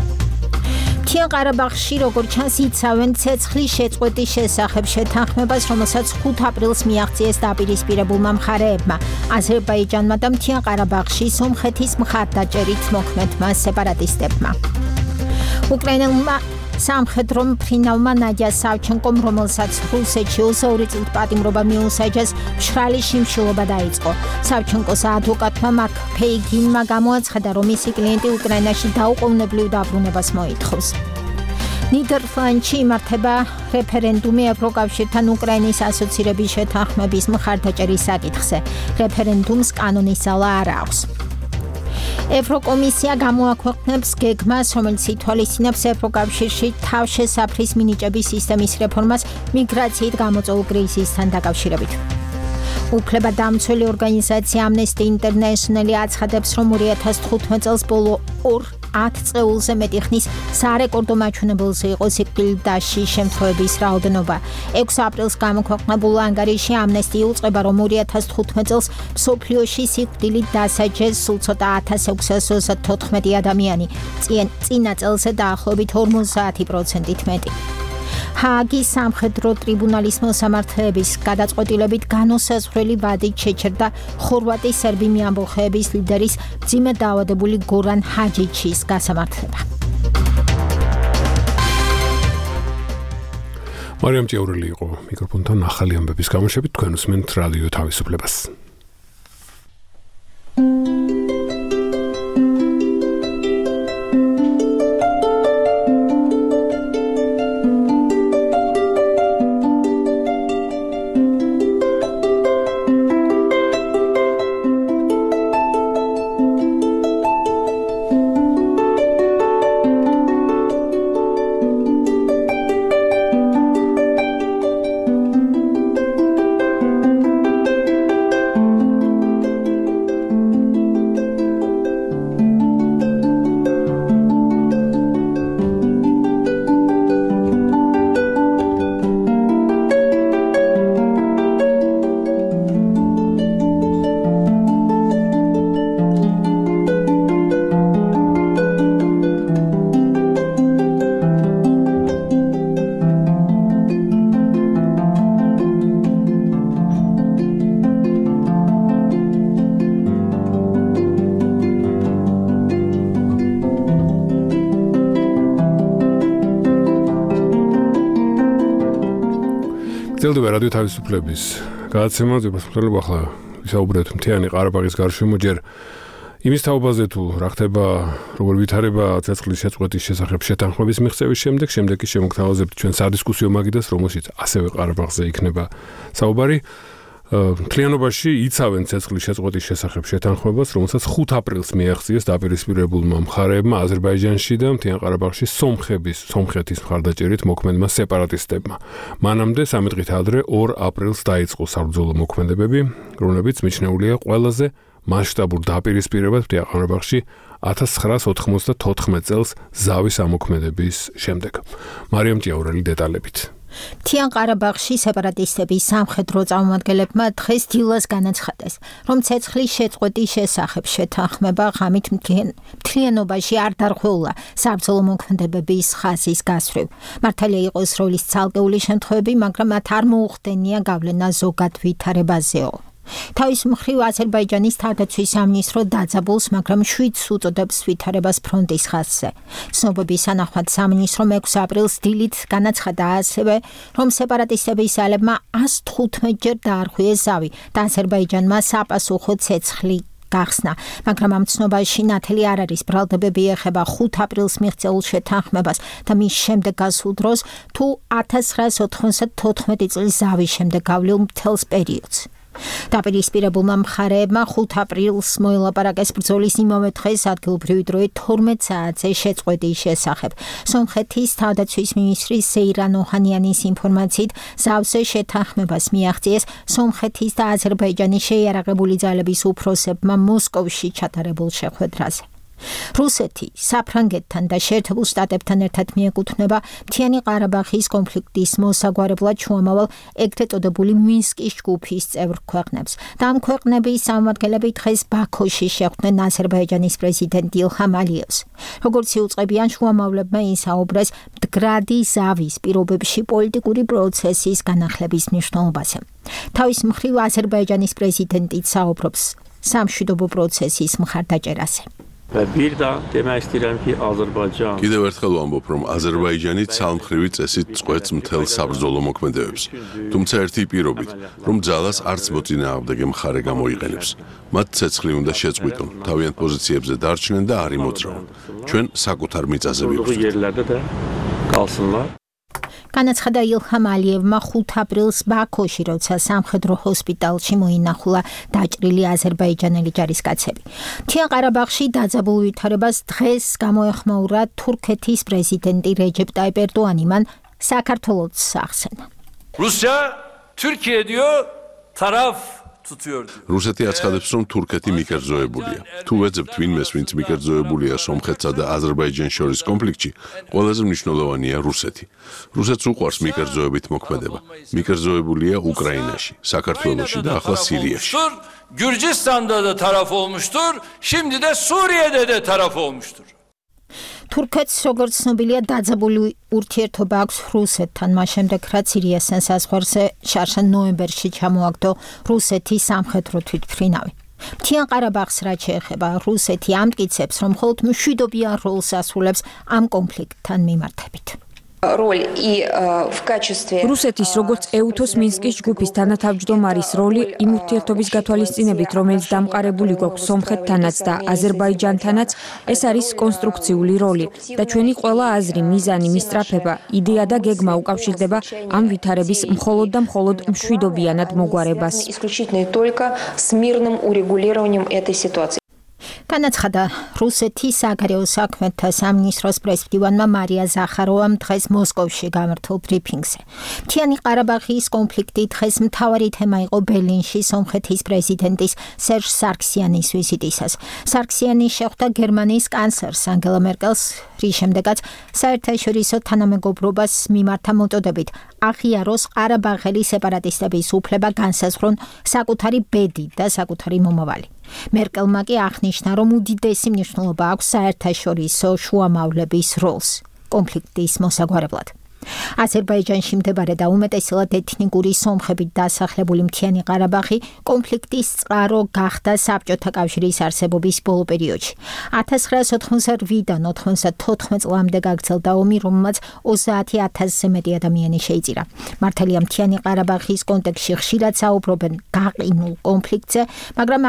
მთიან ყარაბაღში როგორც ჩანს იცავენ ცეცხლის შეწყვეტის შესახებ შეთანხმებას, რომელსაც 5 აპრილს მიაღწიეს დაპირისპირებულმა მხარეებმა, აზერბაიჯანმა და მთიან ყარაბაღში სომხეთის მხარდაჭერით მოქმედმა სეპარატისტებმა. უკრაინელმა სამხედრო მფრინავმა ნადია სავჩენკომ, რომელსაც რუსეთში 22 წლით პატიმრობა მიუსაჯეს, მშრალი შიმშილობა დაიწყო. სავჩენკოს ადვოკატმა მარკ ფეიგინმა გამოაცხადა, რომ მისი კლიენტი უკრაინაში დაუყოვნებლივ დაბრუნებას მოითხოვს. ნიდერლანდში იმართება რეფერენდუმი ევროკავშირთან უკრაინის ასოცირების შეთანხმების მხარდაჭერის საკითხზე. რეფერენდუმს კანონის ძალა არ აქვს. ევროკომისია გამოაქვეყნებს გეგმას, რომელიც ითვალისწინებს ევროკავშირში თავშესაფრის მინიჭების სისტემის რეფორმას მიგრაციით გამოწვეულ კრიზისთან დაკავშირებით. უფლებადამცველი ორგანიზაცია Amnesty International აცხადებს, რომ 2015 წელს ბოლო 10 წეულზე მეტი ხნის სარეკორდო მაჩვენებელზე იყო სიკვდილდაში შემთხვევების რაოდენობა. 6 აპრილს გამოქვეყნებულ ანგარიში Amnesty იუწყება, რომ 2015 წელს მსოფლიოში სიკვდილით დასაჯეს სულ ცოტა 1634 ადამიანი, წინა წელზე დაახლოებით 50%-ით მეტი. ჰააგის სამხედრო ტრიბუნალის მოსამართლეების გადაწყვეტილებით განუსაზღვრელი ვადით შეჩერდა ხორვატის სერბი ამბოხეების ლიდერის მძიმედ დაავადებული გორან ჰაჯიჩის გასამართლება. მარიამ ჭევრელი იყო მიკროფონთან ახალი ამბების გამოშვებით. თქვენ უსმენთ რადიო თავისუფლებას. გრძელდება რადიო თავისუფლების გადაცემა, ზოგადად ახლა ვისაუბრეთ მთიანი ყარაბაღის გარშემო, ჯერ იმის თაობაზე თუ რა ხდება, როგორ ვითარება ცეცხლის შეწყვეტის შესახებ შეთანხმების მიღწევის შემდეგ კი შემოგთავაზებთ ჩვენ სადისკუსიო მაგიდას, რომელშიც ასევე ყარაბაღზე იქნება საუბარი. მთლიანობაში იცავენ ცეცხლის შეწყვეტის შესახებ შეთანხმებას, რომელსაც 5 აპრილს მიაღწიეს დაპირისპირებულმა მხარეებმა აზერბაიჯანში და მთიან ყარაბაღში სომხეთის მხარდაჭერით მოქმედმა სეპარატისტებმა. მანამდე 3 დღით ადრე 2 აპრილს დაიწყო საბრძოლო მოქმედებები, რომლებიც მიჩნეულია ყველაზე მასშტაბურ დაპირისპირებად მთიან ყარაბაღში 1994 წელს ზავის ამოქმედების შემდეგ. მარიამ ჭევრელი დეტალებით. მთიან ყარაბაღში სეპარატისტების სამხედრო წარმომადგენლებმა დღეს დილას განაცხადეს, რომ ცეცხლის შეწყვეტის შესახებ შეთანხმება ღამით მთლიანობაში არ დარღვეულა საბრძოლო მოქმედებების ხაზის გასწვრივ. მართალია იყოს როლის ცალკეული შემთხვევები, მაგრამ მათ არ მოუხდენია გავლენა ზოგად ვითარებაზეო. თავის მხრივ აზერბაიჯანის თავდაცვის სამინისტრო დაძაბულს, მაგრამ 7-ს უწოდებს ვითარებას ფრონტის ხაზზე. ცნობების თანახმად სამინისტრომ 6 აპრილს დილით განაცხადა ასევე, რომ სეპარატისტების ძალებმა 115 ჯერ დაარღვიეს ზავი და აზერბაიჯანმა საპასუხო ცეცხლი გახსნა, მაგრამ ამ ცნობაში ნათელი არ არის. ბრალდებები ეხება 5 აპრილს მიღწეულ შეთანხმებას და მის შემდეგ გასულ დროს თუ 1994 წლის ზავის შემდეგ გავლილ მთელს პერიოდს. დაპირისპირებულმა მხარეებმა 5 აპრილს მოელაპარაკეს ბრძოლის იმავე დღეს ადგილობრივი დროით 12 საათზე შეწყვეტის შესახებ. სომხეთის თავდაცვის მინისტრის სეირან ოჰანიანის ინფორმაციით, ზავზე შეთანხმებას მიაღწიეს სომხეთის და აზერბაიჯანის შეიარაღებული ძალების უფროსებმა მოსკოვში ჩატარებულ შეხვედრაზე. რუსეთი საფრანგეთთან და შეერთებულ შტატებთან ერთად მიეკუთვნება მთიანი ყარაბაღის კონფლიქტის მოსაგვარებლად შუამავალ ეგრეთ წოდებული მინსკის ჯგუფის წევრ ქვეყნებს. და ამ ქვეყნების წარმომადგენლები დღეს ბაქოში შეხვდნენ აზერბაიჯანის პრეზიდენტ ილჰამ ალიევს. როგორც იუწყებიან, შუამავლებმა ისაუბრეს მდგრადი ზავის პირობებში პოლიტიკური პროცესის განახლების მნიშვნელობაზე. თავის მხრივ აზერბაიჯანის პრეზიდენტიც საუბრობს სამშვიდობო პროცესის მხარდაჭერაზე. კიდევ ერთხელ ვამბობ, რომ აზერბაიჯანი ცალმხრივი წესით წყვეტს მთელ საბრძოლო მოქმედებებს. თუმცა ერთი პირობით, რომ ძალას არც მოწინააღმდეგე მხარე გამოიყენებს. მათ ცეცხლი უნდა შეწყვიტონ, თავიანთ პოზიციებზე დარჩნენ და არ იმოძრავონ. ჩვენ საკუთარ მიწაზე ვიღვწვით. განაცხადა ილჰამ ალიევმა 5 აპრილს ბაქოში, როცა სამხედრო ჰოსპიტალში მოინახულა დაჭრილი აზერბაიჯანელი ჯარისკაცები. მთიან ყარაბაღში დაძაბულ ვითარებას დღეს გამოეხმაურა თურქეთის პრეზიდენტი რეჯეპ ტაიპ ერდოანი, მან საქართველოს ახსენა. Rusya Türkiye diyor, taraf რუსეთი აცხადებს, რომ თურქეთი მიკერძოებულია. თუ ვეძებთ ვინმეს, ვინც მიკერძოებულია სომხეთსა და აზერბაიჯანს შორის კონფლიქტში, ყველაზე მნიშვნელოვანია რუსეთი. რუსეთს უყვარს მიკერძოებით მოქმედება. მიკერძოებულია უკრაინაში, საქართველოში და ახლა სირიაში. Gürcistan'da da taraf olmuştur, şimdi de Suriye'de de taraf olmuştur. თურქეთს, როგორც ცნობილია, დაძაბული ურთიერთობა აქვს რუსეთთან, მას შემდეგ რაც სირიასთან საზღვარზე შარშან ნოემბერში ჩამოაგდო რუსეთის სამხედრო თვითმფრინავი. მთიან ყარაბაღს რაც შეეხება, რუსეთი ამტკიცებს, რომ მხოლოდ მშვიდობიან როლს ასრულებს ამ კონფლიქტთან მიმართებით. რუსეთის როგორც ეუთოს მინსკის ჯგუფის თანათავმჯდომარის როლი იმ ურთიერთობის გათვალისწინებით, რომელიც დამყარებული გვაქვს სომხეთთანაც და აზერბაიჯანთანაც, ეს არის კონსტრუქციული როლი და ჩვენი ყველა აზრი, მიზანი, მისწრაფება, იდეა და გეგმა უკავშირდება ამ ვითარების მხოლოდ და მხოლოდ მშვიდობიანად მოგვარებას. განაცხადა რუსეთის საგარეო საქმეთა სამინისტროს პრესმდივანმა მარია ზახაროვამ დღეს მოსკოვში გამართულ ბრიფინგზე. მთიანი ყარაბაღის კონფლიქტი დღეს მთავარი თემა იყო ბერლინში სომხეთის პრეზიდენტის სერჟ სარქსიანის ვიზიტისას. სარქსიანი შეხვდა გერმანიის კანცლერს ანგელა მერკელს, რის შემდეგაც საერთაშორისო თანამეგობრობას მიმართა მოწოდებით აღიაროს ყარაბაღელი სეპარატისტების უფლება განსაზღვრონ საკუთარი ბედი და საკუთარი მომავალი. მერკელმა კი აღნიშნა, რომ უდიდესი მნიშვნელობა აქვს საერთაშორისო შუამავლების როლს კონფლიქტის მოსაგვარებლად. აზერბაიჯანში მდებარე და უმეტესად ეთნიკური სომხებით დასახლებული მთიანი ყარაბაღი კონფლიქტის წყარო გახდა საბჭოთა კავშირის არსებობის ბოლო პერიოდში. 1988-დან 94 წლამდე გაგრძელდა ომი, რომელმაც 30,000-ზე მეტი ადამიანი შეიწირა. მართალია მთიანი ყარაბაღის კონტექსტში ხშირად საუბრობენ გაყინულ კონფლიქტზე, მაგრამ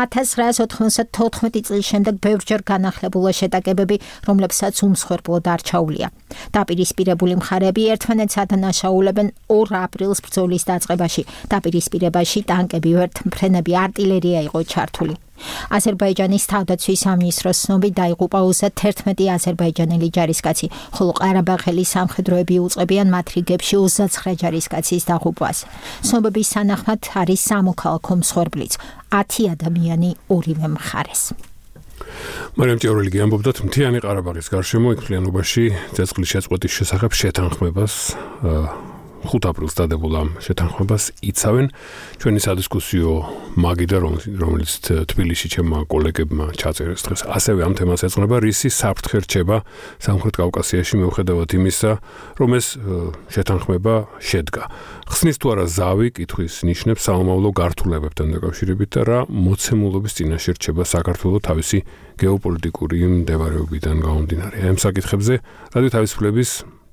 1994 წლის შემდეგ ბევრჯერ განახლებულა შეტაკებები, რომლებსაც უმსხვერპლოდ არ ჩაუვლია. დაპირისპირებული მხარეები ერთმანეთს ადანაშაულებენ 2 აპრილს ბრძოლის დაწყებაში. დაპირისპირებაში ტანკები, ვერტმფრენები, артиლერია იყო ჩართული. აზერბაიჯანის თავდაცვის სამინისტროს ცნობით დაიღუპა 31 აზერბაიჯანელი ჯარისკაცი, ხოლო ყარაბაღელი სამხედროები უწყებიან მათ რიგებში 29 ჯარისკაცის დაღუპვას. ცნობების თანახმად არის სამოქალაქო მსხვერპლიც, 10 ადამიანი ორივე მხარეს. მარიამ ჭიაურელი ამბობდათ, მთიანი ყარაბაღის გარშემო ეკვლიანობაში ცეცხლის შეწყვეტის შესახებ შეთანხმებას 5 აპრილს დადებულ ამ შეთანხმებას იცავენ. ჩვენი სადისკუსიო მაგიდა, რომელიც თბილისში ჩემმა კოლეგებმა ჩაწერეს დღეს, ასევე ამ თემას ეძღვნება, რისი საფრთხე რჩება სამხრეთ კავკასიაში მიუხედავად იმისა, რომ ეს შეთანხმება შედგა. ხსნის თუ არა ზავი კითხვის ნიშნებს საომავლო გართულებებთან დაკავშირებით და რა მოცემულობის წინაშე რჩება საქართველოს თავისი გეოპოლიტიკური მდებარეობიდან გამომდინარე. ამ საკითხებზე რადიო თავისუფლების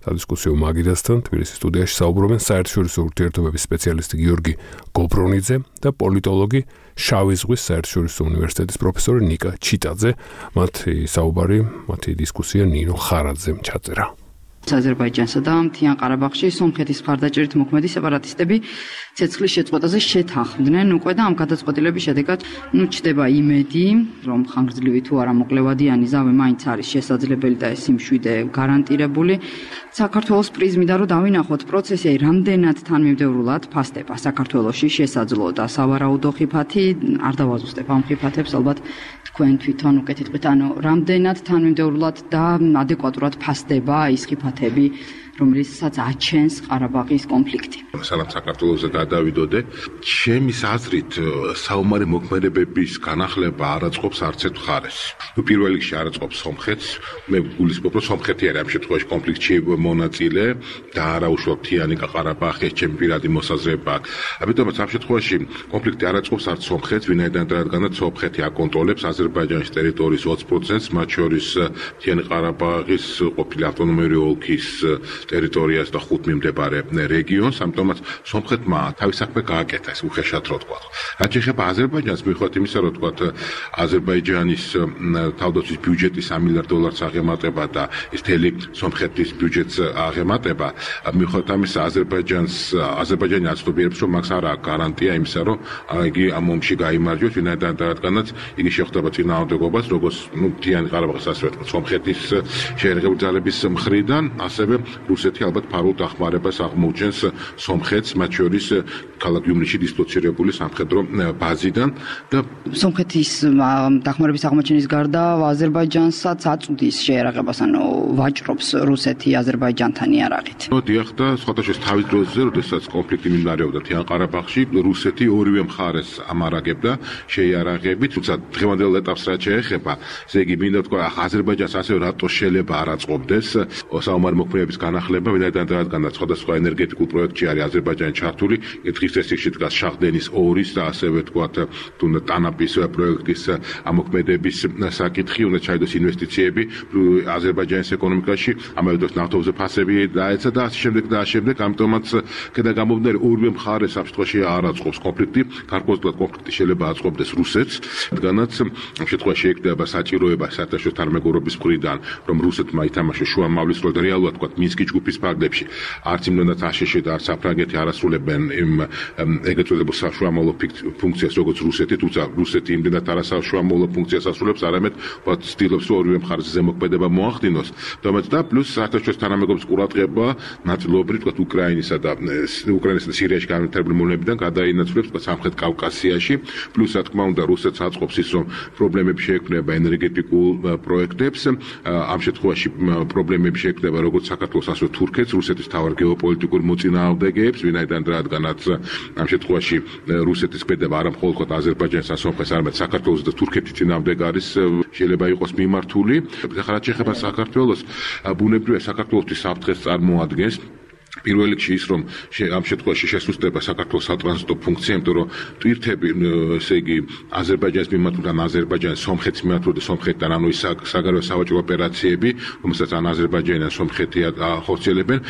სადისკუსიო მაგიდასთან თბილისის სტუდიაში საუბრობენ საერთაშორისო ურთიერთობების სპეციალისტი გიორგი გობრონიძე და პოლიტოლოგი შავი ზღვის საერთაშორისო უნივერსიტეტის პროფესორი ნიკა ჩიტაძე. მათი საუბარი, მათი დისკუსია ნინო ხარაძემ ჩაწერა. აზერბაიჯანსა და მთიან ყარაბაღში სომხეთის მხარდაჭერით მოქმედი სეპარატისტები ცეცხლის შეწყვეტაზე შეთანხმდნენ უკვე და ამ გადაწყვეტილების შედეგად ჩდება იმედი, რომ ხანგრძლივი თუ არა მოკლევადიანი ზავი მაინც არის შესაძლებელი და ეს სიმშვიდე გარანტირებული. საქართველოს პრიზმიდან რომ დავინახოთ პროცესი რამდენად თანმიმდევრულად ფასდება საქართველოში შესაძლო და სავარაუდო ხიფათი არ დავაზუსტებ ამ ხიფათებს ალბათ თქვენ თვითონ უკეთეთ, ანუ რამდენად თანმიმდევრულად და ადეკვატურად ფასდება ის ხიფათები, რომელსაც აჩენს ყარაბაღის კონფლიქტი. სალამ საქართველოს გადავიდოდე. ჩემი აზრით საომარი მოქმედებების განახლება არ აწყობს არც ერთ მხარეს. პირველ რიგში არ აწყობს სომხეთს. მე გულისხმობ, რომ სომხეთი არის ამ შემთხვევაში კონფლიქტში მონაწილე და არა უშუალოდ მთიანი ყარაბაღი, ეს ჩემი პირადი მოსაზრება. ამიტომაც ამ შემთხვევაში კონფლიქტი არ აწყობს არც სომხეთს, ვინაიდან რადგანაც სომხეთი აკონტროლებს აზერბაიჯანის ტერიტორიის 20%-ს, მათ შორის მთიანი ყარაბაღის ყოფილი ავტონომიური ოლქის ტერიტორიას და 5 მიმდებარე რეგიონს, ამიტომაც სომხეთმა თავის საქმე გააკეთა, ეს უხეშად რო თქვა. რაც შეეხება აზერბაიჯანს, მიუხედავად იმისა, რომ თქვა აზერბაიჯანის თავდაცვის ბიუჯეტი $3 მილიარდს აღემატება და ის მთელი სომხეთის ბიუჯეტს აღემატება, მიუხედავად ამისა, აზერბაიჯანი აცნობიერებს, რომ მაგას არ აქვს გარანტია იმისა, რომ იგი ამ ომში გაიმარჯვებს, ვინაიდან რადგანაც იგი შეხვდება წინააღმდეგობას, როგორც მთიანი ყარაბაღის ასე ვთქვათ, სომხეთის შეერაღებული ძალების მხრიდან, ასევე რუსეთი ალბათ ფარულ დახმარებას აღმოუჩენს სომხეთს, მათ შორის ქალაქ იუმრიში დისლოცირებული სამხედრო ბაზიდან და სომხეთის დახმარების აღმოჩენის გარდა აზერბაიჯანსაც აწვდის შეერაღებას, ანუ ვაჭრობს რუსეთი აზერბაიჯანთან იარაღით. დიახ და სხვადასხვა თავის დროზე, როდესაც კონფლიქტი მიმდინარეობდა მთიან ყარაბაღში, რუსეთი ორივე მხარეს ამარაგებდა შეიარაღებით, თუმცა დღევანდელ ეტაპს რაც შეეხება, ესე იგი მინდა თქვა, აზერბაიჯანს ასევე რატო შეიძლება არ აწყობდეს საომარი მოქმედების განახლება, ვინაიდან რადგანაც სხვადასხვა ენერგეტიკულ პროექტში არის აზერბაიჯანი ჩართული, დღის წესრიგში დგას შახდენის 2-ის და ასევე თქვათ ტანაპის პროექტის ამოქმედების საკითხი, უნდა ჩაიდოს ინვესტიციები აზერბაიჯანის ეკონომიკაში, ამავე დროს ნავთობზე ფასები დაეცა და ასე შემდეგ, ამიტომაც ქედა გამომდინარე ორივე მხარეს ამ შემთხვევაში არ აწყობს კონფლიქტი, გარკვეულად კონფლიქტი შეიძლება აწყობდეს რუსეთს, რადგანაც ამ შემთხვევაში ეკდება საჭიროება საერთაშორისო თანამეგობრობის მხრიდან, რომ რუსეთმა ითამაშოს შუამავლის როლი და რეალურად თქვათ მინსკის ჯგუფის ფარგლებში არც იმდენად აშშ და არც საფრანგეთი არ ასრულებენ იმ ეგრეთ წოდებულ საშუალო ფუნქციას როგორც რუსეთი, თუმცა რუსეთი იმდენად არ საშუალო ფუნქციას ასრულებს, არამედ ცდილობს რომ ორივე მხარეს ზემოქმედება მოახდინოს. და პლუს საერთაშორისო თანამეგობრობის ყურადღება ნაწილობრივ თქვათ უკრაინისა და სირიაში განვითარებული მოვლენებიდან გადაინაცვლებს თქვათ სამხრეთ კავკასიაში, პლუს რა თქმა უნდა რუსეთს აწყობს ის, რომ პრობლემები შეექმნება ენერგეტიკულ პროექტებს, ამ შემთხვევაში პრობლემები შეექმნება როგორც საქართველოს, ასევე თურქეთს, რუსეთის თავარ გეოპოლიტიკურ მოწინააღმდეგეებს, ვინაიდან რადგანაც ამ შემთხვევაში რუსეთის ქმედება არა მხოლოდ აზერბაიჯანის ასომხეს, არამედ საქართველოს და თურქეთის წინააღმდეგ არის, შეიძლება იყოს მიმართული. ახლა რაც შეეხება საქართველოს, ბუნებრივია საქართველოსთვის საფრთხეს წარმოადგენს. პირველ რიგში ის, რომ ამ შემთხვევაში შესუსტება საქართველოს სატრანზიტო ფუნქცია, იმიტომ რომ ტვირთები, ესე იგი, აზერბაიჯანის მიმართულ და აზერბაიჯანის სომხეთის მიმართულ და სომხეთთან, ანუ ის საგარეო სავაჭრო ოპერაციები, რომელსაც ან აზერბაიჯანი ან სომხეთი ახორციელებენ,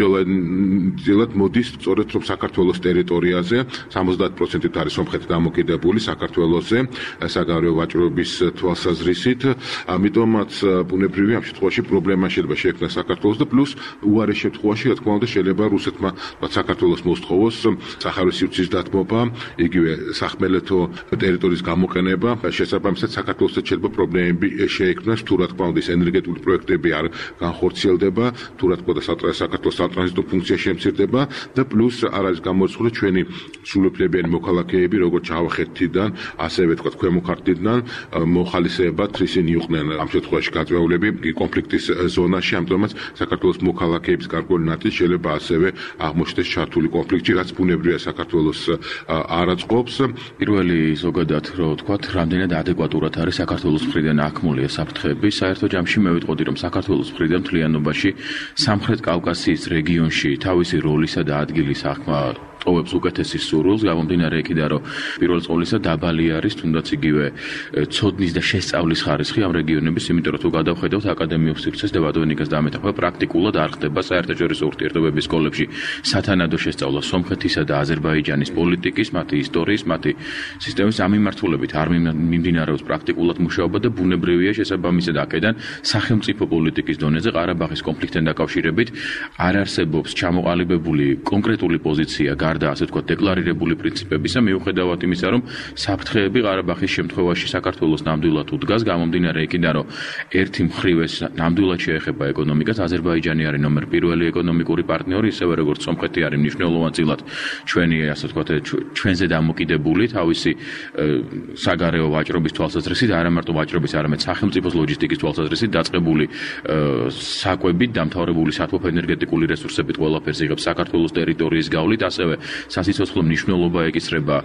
მისდევად მოდის სწორედ რომ საქართველოს ტერიტორიაზე 70%-ით არის სომხეთი დამოკიდებული საქართველოსზე საგარეო ვაჭრობის თვალსაზრისით, ამიტომაც ბუნებრივია ამ შემთხვევაში პრობლემა შეიძლება შეექმნას საქართველოს და პლუს უარეს შემთხვევაში, რა თქმა უნდა, შეიძლება რუსეთმა საქართველოს მოსთხოვოს სახარის სივრცის დათმობა, იგივე სახმელეთო ტერიტორიის გამოყენება, შესაბამისად საქართველოსთან შეიძლება პრობლემები შეექმნას, თუ რა თქმა უნდა ის ენერგეტიკული პროექტები არ განხორციელდება, თუ რა თქმა უნდა საქართველოს სატრანზიტო ფუნქცია შემცირდება და პლუს არ არის გამორიცხული ჩვენი სრულუფლებიანი მოქალაქეები, როგორც ჯავახეთიდან, ასევე თქვა ქვემო ქართლიდან მოხალისეებად ისინი იყვნენ ამ შემთხვევაში გაწევლები კონფლიქტის ზონაში, ამიტომაც საქართველოს მოქალაქეების გარკვეული ნაწილი შეიძლება ასევე აღმოჩნდეს ჩართული კონფლიქტში, რაც ბუნებრივია საქართველოს არ აწყობს. პირველი ზოგადად რო ვთქვათ, რამდენად ადეკვატურად არის საქართველოს მხრიდან აქმული ეს საფრთხეები. საერთო ჯამში მე ვიტყოდი, რომ საქართველოს მხრიდან მთლიანობაში სამხრეთ კავკასიის რეგიონში თავისი როლისა და ადგილის აღქმა ტოვებს უკეთესის სურვილს, გამომდინარე იქიდან, რომ პირველ ყოვლისა დაბალი არის თუნდაც იგივე ცოდნის და შესწავლის ხარისხი ამ რეგიონების, იმიტომ რომ თუ გადავხედავთ აკადემიურ სივრცეს და ბატონიკას დამეტახვა, პრაქტიკულად არ ხდება საერთაშორისო ურთიერთობების სკოლებში სათანადო შესწავლა სომხეთისა და აზერბაიჯანის პოლიტიკის, მათი ისტორიის, მათი სისტემის ამ მიმართულებით არ მიმდინარეობს პრაქტიკულად მუშაობა და ბუნებრივია შესაბამისად აქედან სახელმწიფო პოლიტიკის დონეზე ყარაბაღის კონფლიქტთან დაკავშირებით არ არსებობს ჩამოყალიბებული კონკრეტული პოზიცია გარდა ასე ვთქვათ დეკლარირებული პრინციპებისა, მიუხედავად იმისა, რომ საფრთხეები ყარაბაღის შემთხვევაში საქართველოს ნამდვილად უდგას, გამომდინარე იქიდან, რომ ერთი მხრივ ეს ნამდვილად შეეხება ეკონომიკას, აზერბაიჯანი არის ნომერ პირველი ეკონომიკური პარტნიორი, ისევე როგორც სომხეთი არის მნიშვნელოვანწილად ჩვენი ასე ვთქვათ ჩვენზე დამოკიდებული თავისი საგარეო ვაჭრობის თვალსაზრისით, არა მარტო ვაჭრობის, არამედ სახელმწიფოს ლოჯისტიკის თვალსაზრისით დაწყებული საკვებით, დამთავრებული სათბობ ენერგეტიკული რესურსებით ყველაფერს იღებს საქართველოს ტერიტორიის გავლით, ასევე სასიცოცხლო მნიშვნელობა ეკისრება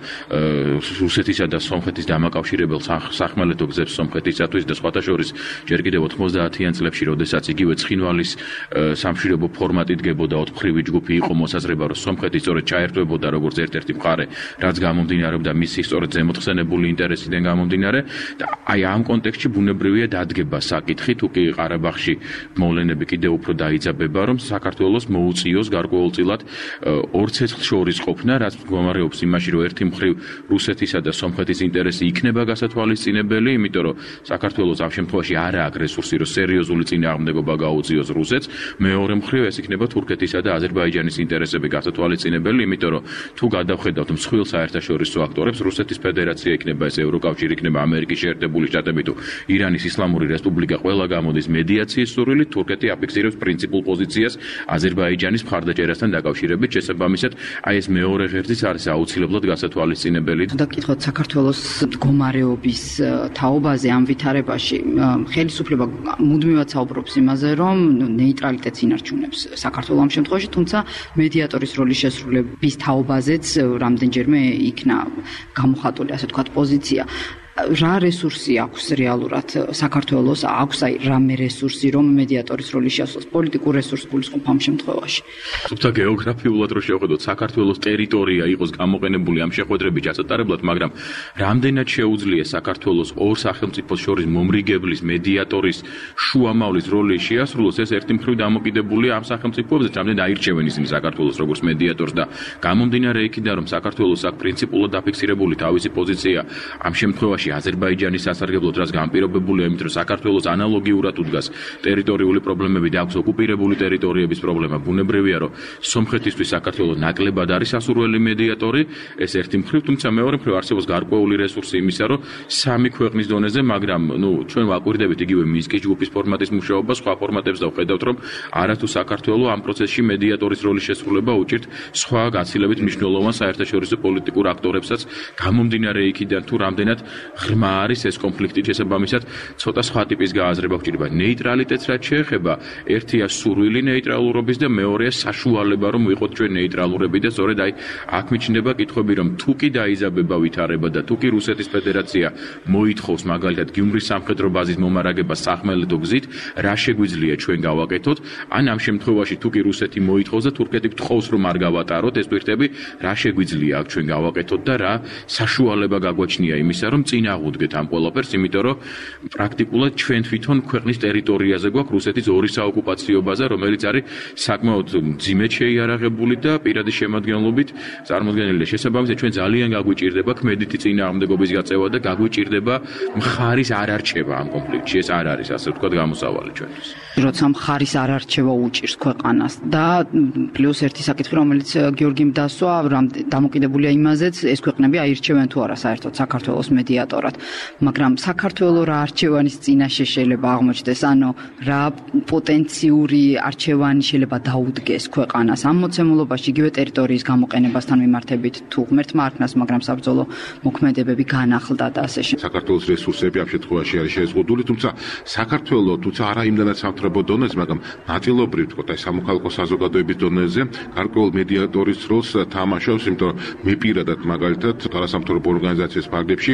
რუსეთისა და სომხეთის დამაკავშირებელ სახმელეთო გზებს სომხეთისათვის და სხვათა შორის ჯერ კიდევ 90-იან წლებში, როდესაც იგივე ცხინვალის სამშვიდობო ფორმატი დგებოდა, ოთხმხრივი ჯგუფი იყო მოსაზრება, რომ სომხეთი სწორედ ჩაერთვებოდა როგორც ერთ-ერთი მხარე, რაც გამომდინარეობდა მისი სწორედ ზემოთხსენებული ინტერესიდან გამომდინარე და აი ამ კონტექსტში ბუნებრივია დადგება საკითხი, თუ კი ყარაბაღში მოვლენები კიდევ უფრო დაიძაბება, რომ საქართველოს მოუწიოს გარკვეულწილად ორ ცეცხლ შორის ყოფნა, რაც მდგომარეობს იმაში, რომ ერთი მხრივ რუსეთისა და სომხეთის ინტერესი იქნება გასათვალისწინებელი, იმიტომ რომ საქართველოს ამ შემთხვევაში არ აქვს რესურსი, რომ სერიოზული წინააღმდეგობა გაუწიოს რუსეთს, მეორე მხრივ ეს იქნება თურქეთისა და აზერბაიჯანის ინტერესები გასათვალისწინებელი, იმიტომ რომ თუ გადავხედავთ მსხვილ საერთაშორისო აქტორებს, რუსეთის ფედერაცია იქნება, ეს ევროკავშირი იქნება, ამერიკის შეერთებული შტატები თუ ირანის ისლამური რესპუბლიკა ყველა გამოდის მედიაციის სურვილით, თურქეთი აფიქსირებს პრინციპულ პოზიციას აზერბაიჯანის მხარდაჭერასთან დაკავშირებით, შესაბამისად, აი ეს მეორე ღერძიც არის აუცილებლად გასათვალისწინებელი. და კითხოთ საქართველოს მდგომარეობის თაობაზე ამ ვითარებაში, ხელისუფლება მუდმივად საუბრობს იმაზე, რომ ნეიტრალიტეტს ინარჩუნებს საქართველოს ამ შემთხვევაში, თუმცა მედიატორის როლის შესრულების თაობაზეც რამდენჯერმე იქნა გამოხატული, ასე ვთქვათ, პოზიცია. რა რესურსი აქვს რეალურად საქართველოს, აქვს აი რამე რესურსი, რომ მედიატორის როლი შეასრულოს, პოლიტიკურ რესურსს გულისხმობ ამ შემთხვევაში. თუმცა გეოგრაფიულად რო შევხედოთ, საქართველოს ტერიტორია იყოს გამოყენებული ამ შეხვედრების ჩასატარებლად, მაგრამ რამდენად შეუძლია საქართველოს ორ სახელმწიფოს შორის მომრიგებლის, მედიატორის, შუამავლის როლი შეასრულოს, ეს ერთი მხრივ დამოკიდებულია ამ სახელმწიფოებზე, რამდენად აირჩევენ ისინი საქართველოს როგორც მედიატორს და გამომდინარე იქიდან, რომ საქართველოს აქვს პრინციპულად დაფიქსირებული თავისი პოზიცია ამ შემთხვევაში აზერბაიჯანის სასარგებლოდ, რაც განპირობებულია იმით, რომ საქართველოს ანალოგიურად უდგას ტერიტორიული პრობლემები და აქვს ოკუპირებული ტერიტორიების პრობლემა. ბუნებრივია, რომ სომხეთისთვის საქართველოს ნაკლებად არის ასურველი მედიატორი, ეს ერთი მხრივ, თუმცა მეორე მხრივ არსებობს გარკვეული რესურსი იმისა, რომ სამი ქვეყნის დონეზე, მაგრამ ჩვენ ვაკვირდებით იგივე მინსკის ჯგუფის ფორმატის მუშაობა, სხვა ფორმატებს და ვხედავთ, რომ არათუ საქართველოს ამ პროცესში მედიატორის როლის შესრულება უჭირთ სხვა გაცილებით მნიშვნელოვან საერთაშორისო პოლიტიკურ აქტორებსაც, გამომდინარე იქიდან თუ რამდენად ღრმა არის ეს კონფლიქტი, შესაბამისად ცოტა სხვა ტიპის გააზრება გვჭირდება. ნეიტრალიტეტს რაც შეეხება, ერთია სურვილი ნეიტრალურობის და მეორეა საშუალება, რომ ვიყოთ ჩვენ ნეიტრალურები და სწორედ აი აქ მიჩნდება კითხვები, რომ თუ კი დაიზაბება ვითარება და თუ კი რუსეთის ფედერაცია მოითხოვს მაგალითად გიუმრის სამხედრო ბაზის მომარაგებას სახმელეთო გზით, რა შეგვიძლია ჩვენ გავაკეთოთ, ან ამ შემთხვევაში თუ კი რუსეთი მოითხოვს და თურქეთი გთხოვს, რომ არ გავატაროთ ეს ტვირთები, რა შეგვიძლია აქ ჩვენ გავაკეთოთ და რა საშუალება გაგვაჩნია იმისა, რომ წინ აღუდგეთ ამ ყველაფერს, იმიტომ რომ პრაქტიკულად ჩვენ თვითონ ქვეყნის ტერიტორიაზე გვაქვს რუსეთის ორი საოკუპაციო ბაზა, რომელიც არის საკმაოდ მძიმედ შეიარაღებული და პირადი შემადგენლობით წარმოდგენილი. შესაბამისად, ჩვენ ძალიან გაგვიჭირდება ქმედითი წინააღმდეგობის გაწევა და გაგვიჭირდება მხარის არარჩევა ამ კონფლიქტში. ეს არ არის, ასე ვთქვათ, გამოსავალი ჩვენთვის. როცა მხარის არარჩევა უჭირს ქვეყანას და პლუს ერთი საკითხი, რომელიც გიორგიმ დასვა, დამოკიდებულია იმაზეც, ეს ქვეყნები აირჩევენ თუ არა საერთოდ საქართველოს მედიატორად, მაგრამ საქართველოს რა არჩევანის წინაშე შეიძლება აღმოჩნდეს, ანუ რა პოტენციური არჩევანი შეიძლება დაუდგეს ქვეყანას ამ მოცემულობაში, იგივე ტერიტორიის გამოყენებასთან მიმართებით, თუ ღმერთმა არ ქნას, მაგრამ საბრძოლო მოქმედებები განახლდა და ასე შემდეგ. საქართველოს რესურსები ამ შემთხვევაში არის შეზღუდული, თუმცა საქართველოს თუმცა არა იმდანაც სამხედრო დონეზე, მაგრამ ნაწილობრივ თქო და სამოქალაქო საზოგადოების დონეზე გარკვეულ მედიატორის როლს თამაშობს, იმიტომ რომ მე პირადად მაგალითად არასამთავრობო ორგანიზაციის ფარგლებში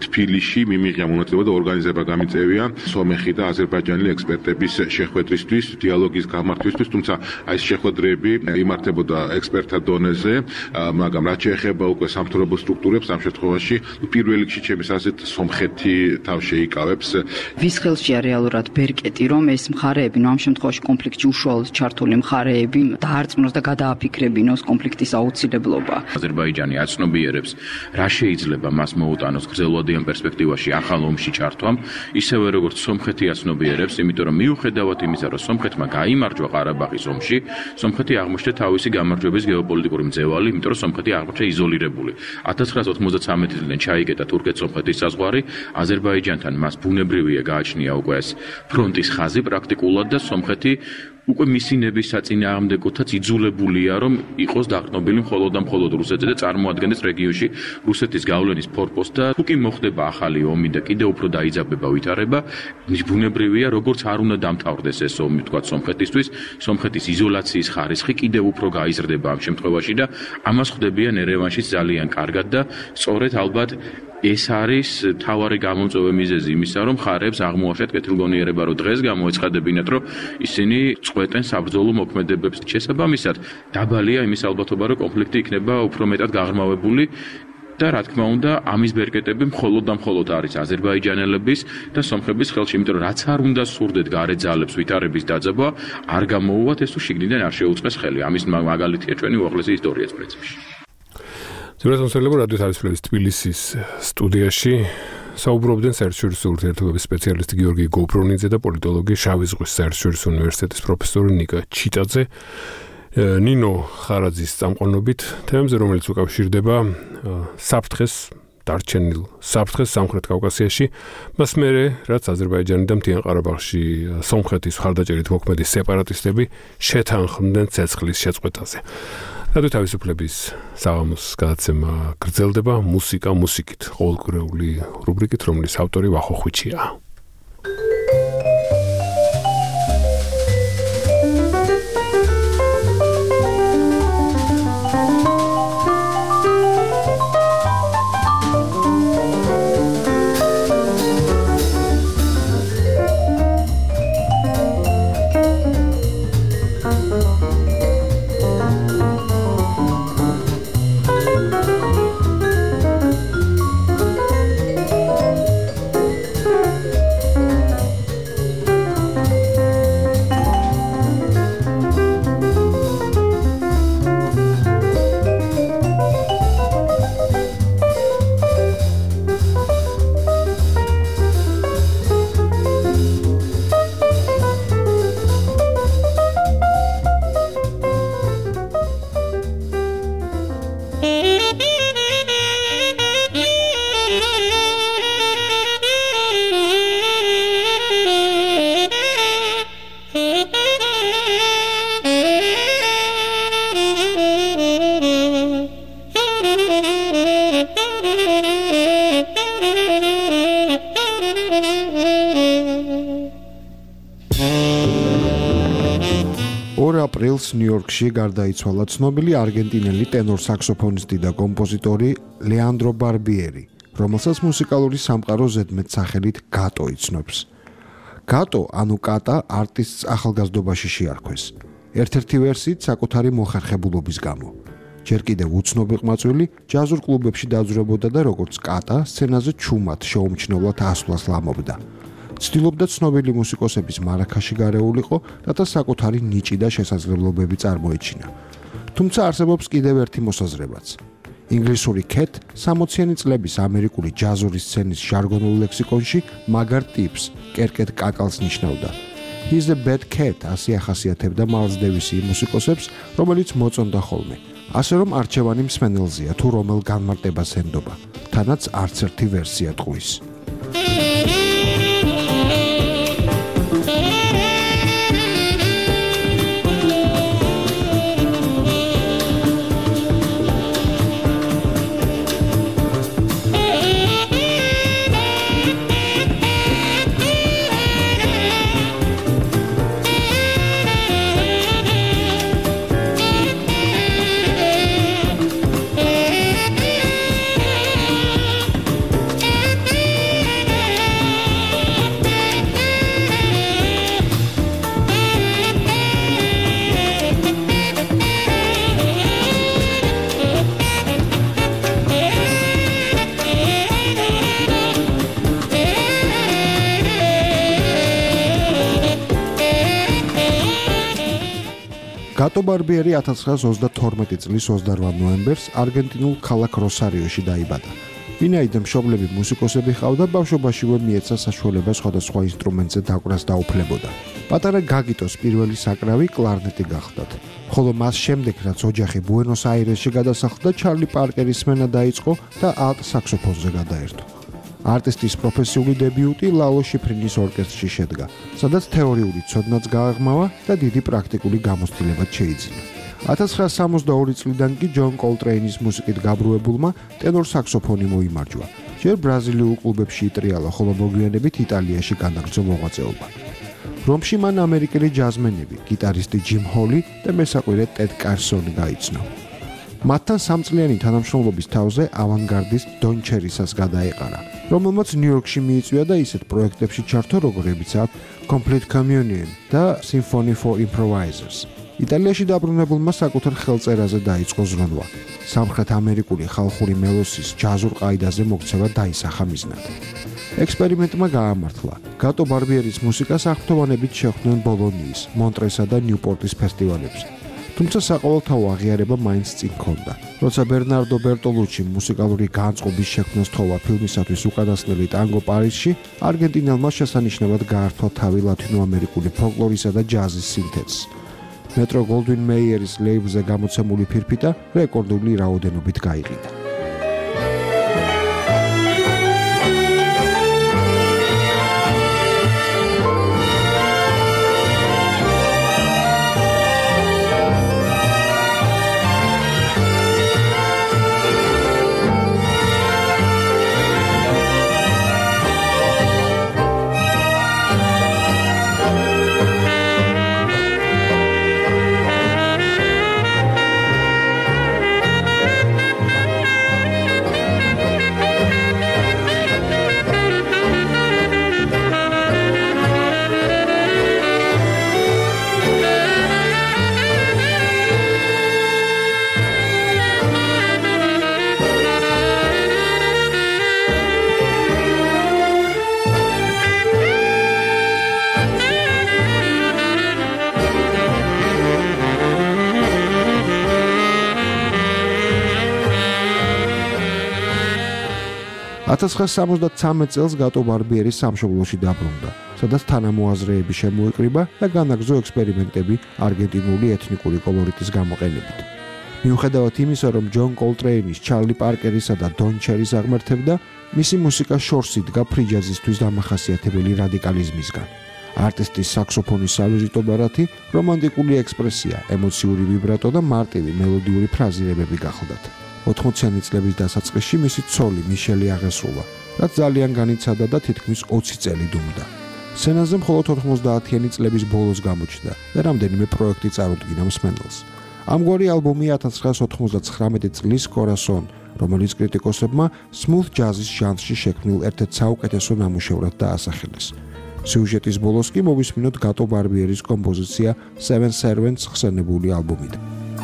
თბილისში მიმიღია მონაწილეობა და ორგანიზება გამიწევიან სომეხი და აზერბაიჯანელი ექსპერტების შეხვედრისთვის, დიალოგის გამართვისთვის, თუმცა აი ეს შეხვედრები იმართებოდა ექსპერტთა დონეზე, მაგრამ რაც შეეხება უკვე სამთავრობო სტრუქტურებს, ამ შემთხვევაში პირველ რიგში ჩემს აზრით სომხეთი თავს შეიკავებს. ვის ხელშია რეალურად ბერკეტი, რომ ეს მხარეები, ამ შემთხვევაში კონფლიქტში უშუალოდ ჩართული მხარეები დაარწმუნოს და გადააფიქრებინოს კონფლიქტის აუცილებლობა. აზერბაიჯანი აცნობიერებს, რა შეიძლება მას მოუტანოს გრძელვადიან პერსპექტივაში ახალ ომში ჩართვამ, ისევე როგორც სომხეთი აცნობიერებს, იმიტომ რომ მიუხედავად იმისა, რომ სომხეთმა გაიმარჯვა ყარაბაღის ომში, სომხეთი აღმოჩნდა თავისი გამარჯვების გეოპოლიტიკური მძევალი, იმიტომ რომ სომხეთი აღმოჩნდა იზოლირებული. 1993 წლიდან ჩაიგეთა თურქეთ-სომხეთის საზღვარი, აზერბაიჯანთან მას ბუნებრივია გააჩნია უკვე ეს ფრონტის ხაზი პრაქტიკულად და სომხეთი უკვე მისი ნების საწინააღმდეგოთაც იძულებულია, რომ იყოს დაყრდნობილი მხოლოდ და მხოლოდ რუსეთზე და წარმოადგენდეს რეგიონში რუსეთის გავლენის ფორპოსტს და თუ კი მოხდება ახალი ომი და კიდევ უფრო დაიძაბება ვითარება, ბუნებრივია, როგორც არ უნდა დამთავრდეს ეს ომი, თქვათ სომხეთისთვის, სომხეთის იზოლაციის ხარისხი კიდევ უფრო გაიზრდება ამ შემთხვევაში და ამას ხვდებიან ერევანშიც ძალიან კარგად და სწორედ ალბათ ეს არის თავარი გამომწვევი მიზეზი იმისა, რომ მხარეებს აღმოაჩათ კეთილგონიერება, რომ დღეს გამოეცხადებინათ, რომ ისინი წყვეტენ საბრძოლო მოქმედებებს. შესაბამისად, დაბალია იმის ალბათობა, რომ კონფლიქტი იქნება უფრო მეტად გაღრმავებული და რა თქმა უნდა, ამის ბერკეტები მხოლოდ და მხოლოდ არის აზერბაიჯანელების და სომხების ხელში, იმიტომ რომ რაც არ უნდა სურდეთ გარე ძალებს ვითარების დაძაბვა, არ გამოუვათ ეს თუ შიგნიდან არ შეუწყეს ხელი. ამის მაგალითია ჩვენი უახლესი ისტორიაც პრინციპში. ზურგდანსელები რადიო თავისუფლების თბილისის სტუდიაში საუბრობდნენ საერთაშორისო ურთიერთობების სპეციალისტი გიორგი გობრონიძე და პოლიტოლოგი შავი ზღვის საერთაშორისო უნივერსიტეტის პროფესორი ნიკა ჩიტაძე. ნინო ხარაძის წამყვანობით თემებზე, რომელიც უკავშირდება საფრთხეს, დარჩენილ საფრთხეს სამხრეთ კავკასიაში, მას მერე, რაც აზერბაიჯანი და მთიან ყარაბაღში სომხეთის მხარდაჭერით მოქმედი სეპარატისტები შეთანხმდნენ ცეცხლის შეწყვეტაზე. რადიო თავისუფლების საღამოს გადაცემა გრძელდება მუსიკა მუსიკით, ყოველკვირეული რუბრიკით, რომლის ავტორი ვახო ხვიჩია. აპრილს ნიუ-იორკში გარდაიცვალა ცნობილი არგენტინელი ტენორ-საქსოფონისტი და კომპოზიტორი ლეანდრო ბარბიერი, რომელსაც მუსიკალური სამყარო ზედმეტ სახელით გატო იცნობს. გატო, ანუ კატა, არტისტს ახალგაზრდობაში შეარქვეს. ერთ-ერთი ვერსიით საკუთარი მოხერხებულობის გამო. ჯერ კიდევ უცნობი ყმაწვილი ჯაზურ კლუბებში დაძვრებოდა და როგორც კატა, სცენაზე ჩუმად შეუმჩნევლად ასვლას ლამობდა. ცდილობდა ცნობილი მუსიკოსების მარაქაში გარეულიყო, რათა საკუთარი ნიჭი და შესაძლებლობები წარმოეჩინა. თუმცა არსებობს კიდევ ერთი მოსაზრებაც. ინგლისური cat 60-იანი წლების ამერიკული ჯაზური სცენის ჟარგონულ ლექსიკონში მაგარ ტიპს, კერკეტ კაკალს ნიშნავდა. He's a bad cat, ასე ახასიათებდა მაილს დევისი იმ მუსიკოსებს, რომელიც მოწონდა ხოლმე. ასე რომ არჩევანი მსმენელზეა, თუ რომელ განმარტებას ენდობა. თანაც არც ერთი ვერსია ტყვის. გატო ბარბიერი 1932 წლის 28 ნოემბერს არგენტინულ ქალაქ როსარიოში დაიბადა. ვინაიდან მშობლები მუსიკოსები ჰყავდა, ბავშვობაშივე მიეცა საშუალება სხვადასხვა ინსტრუმენტზე დაკვრას დაუფლებოდა. პატარა გაგიტოს პირველი საკრავი კლარნეტი გახლდათ. ხოლო მას შემდეგ, რაც ოჯახი ბუენოს-აირესში გადასახლდა, ჩარლი პარკერის სმენა დაიწყო და ალტ საქსოფონზე გადაერთო. არტისტის პროფესიული დებიუტი ლალო შიფრინის ორკესტრში შედგა, სადაც თეორიული ცოდნაც გააღრმავა და დიდი პრაქტიკული გამოცდილებაც შეიძინა. 1962 წლიდან კი ჯონ კოლტრეინის მუსიკით გაბრუებულმა ტენორ საქსოფონი მოიმარჯვა. ჯერ ბრაზილიულ კლუბებში იტრიალა, ხოლო მოგვიანებით იტალიაში განაგრძო მოღვაწეობა. რომში მან ამერიკელი ჯაზმენები, გიტარისტი ჯიმ ჰოლი და მესაყვირე ტედ კარსონი გაიცნო. მათთან სამწლიანი თანამშრომლობის თავზე ავანგარდისტ დონ ჩერისას გადაეყარა, რომელმაც ნიუ-იორკში მიიწვია და ისეთ პროექტებში ჩართო, როგორებიცაა Complete Communion და Symphony for Improvisers. იტალიაში დაბრუნებულმა საკუთარ ხელწერაზე დაიწყო ზრუნვა. სამხრეთ ამერიკული ხალხური მელოსის ჯაზურ ყაიდაზე მოქცევა დაისახა მიზნად. ექსპერიმენტმა გაამართლა. გატო ბარბიერის მუსიკას აღფრთოვანებით შეხვდნენ ბოლონიის, მონტრესა და ნიუპორტის ფესტივალებზე. თუმცა საყოველთაო აღიარება მაინც წინ ჰქონდა. როცა ბერნარდო ბერტოლუჩიმ მუსიკალური განწყობის შექმნას თხოვა ფილმისათვის უკანასკნელი ტანგო პარიზში, არგენტინელმა შესანიშნავად გაართვა თავი ლათინოამერიკული ფოლკლორისა და ჯაზის სინთეზს. მეტრო გოლდვინ მეიერის ლეიბლზე გამოცემული ფირფიტა რეკორდული რაოდენობით გაიყიდა. წელს გატო ბარბიერი სამშობლოში დაბრუნდა, სადაც თანამოაზრეები შემოიკრიბა და განაგრძო ექსპერიმენტები არგენტინული ეთნიკური კოლორიტის გამოყენებით. მიუხედავად იმისა, რომ ჯონ კოლტრეინის, ჩარლი პარკერისა და დონ ჩერის აღმართებდა, მისი მუსიკა შორს იდგა ფრიჯაზისთვის დამახასიათებელი რადიკალიზმისგან. არტისტის საქსოფონის სავიზიტო ბარათი რომანტიკული ექსპრესია, ემოციური ვიბრატო და მარტივი მელოდიური ფრაზირებები გახლდათ. 80-იანი წლების დასაწყისში მისი ცოლი მიშელი აღესრულა, რაც ძალიან განიცადა და თითქმის 20 წელი დუმდა. სცენაზე მხოლოდ 90-იანი წლების ბოლოს გამოჩნდა და რამდენიმე პროექტი წარუდგინა მსმენელს. ამგვარი ალბომი 1999 წლის კორასონ, რომელიც კრიტიკოსებმა smooth jazz-ის ჟანრში შექმნილ ერთ-ერთ საუკეთესო ნამუშევრად დაასახელეს. სიუჟეტის ბოლოს კი მოვისმინოთ გატო ბარბიერის კომპოზიცია Seven Servants ხსენებული ალბომით.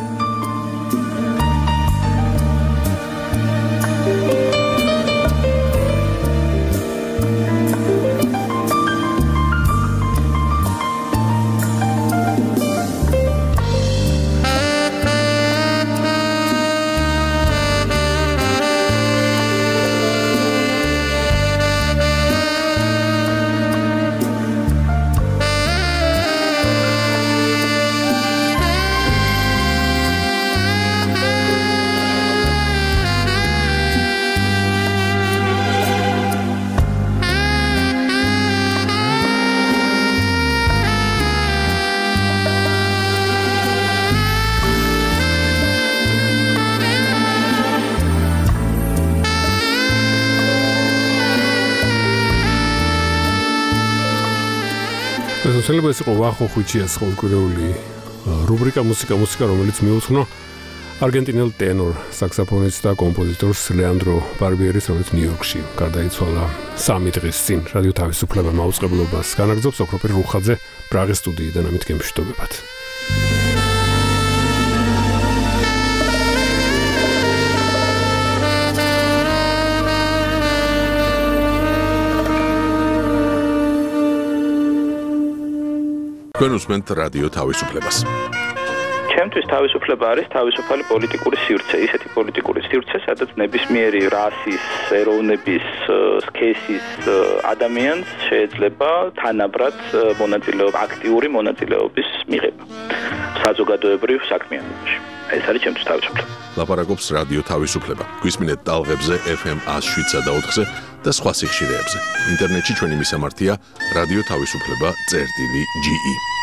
შეიძლება იყო ვახო ხუჩიას ყოველკვირეული რუბრიკა მუსიკა, რომელიც მიუძღვნა არგენტინელ ტენორ საქსოფონისტ და კომპოზიტორს ლეანდრო ბარბიერის, რომელიც ნიუ-იორკში გარდაიცვალა 3 დღის წინ. რადიო თავისუფლება მაუწყებლობას განაგრძობს ოქროპირ რუხაძე პრაღის სტუდიიდან ამით გემშვიდობებათ. თქვენ უსმენთ რადიო თავისუფლებას. ჩემთვის თავისუფლება არის თავისუფალი პოლიტიკური სივრცე, ისეთი პოლიტიკური სივრცე, სადაც ნებისმიერი რასის, ეროვნების, სქესის ადამიანს შეიძლება თანაბრად აქტიური მონაწილეობის მიღება საზოგადოებრივ საქმიანობაში. ეს არის ჩემთვის თავისუფლება. ლაპარაკობს რადიო თავისუფლება. გვისმინეთ ტალღებზე FM 107 და 4-ზე და სხვა სიხშირეებზე. ინტერნეტში ჩვენი მისამართია რადიო თავისუფლება.ge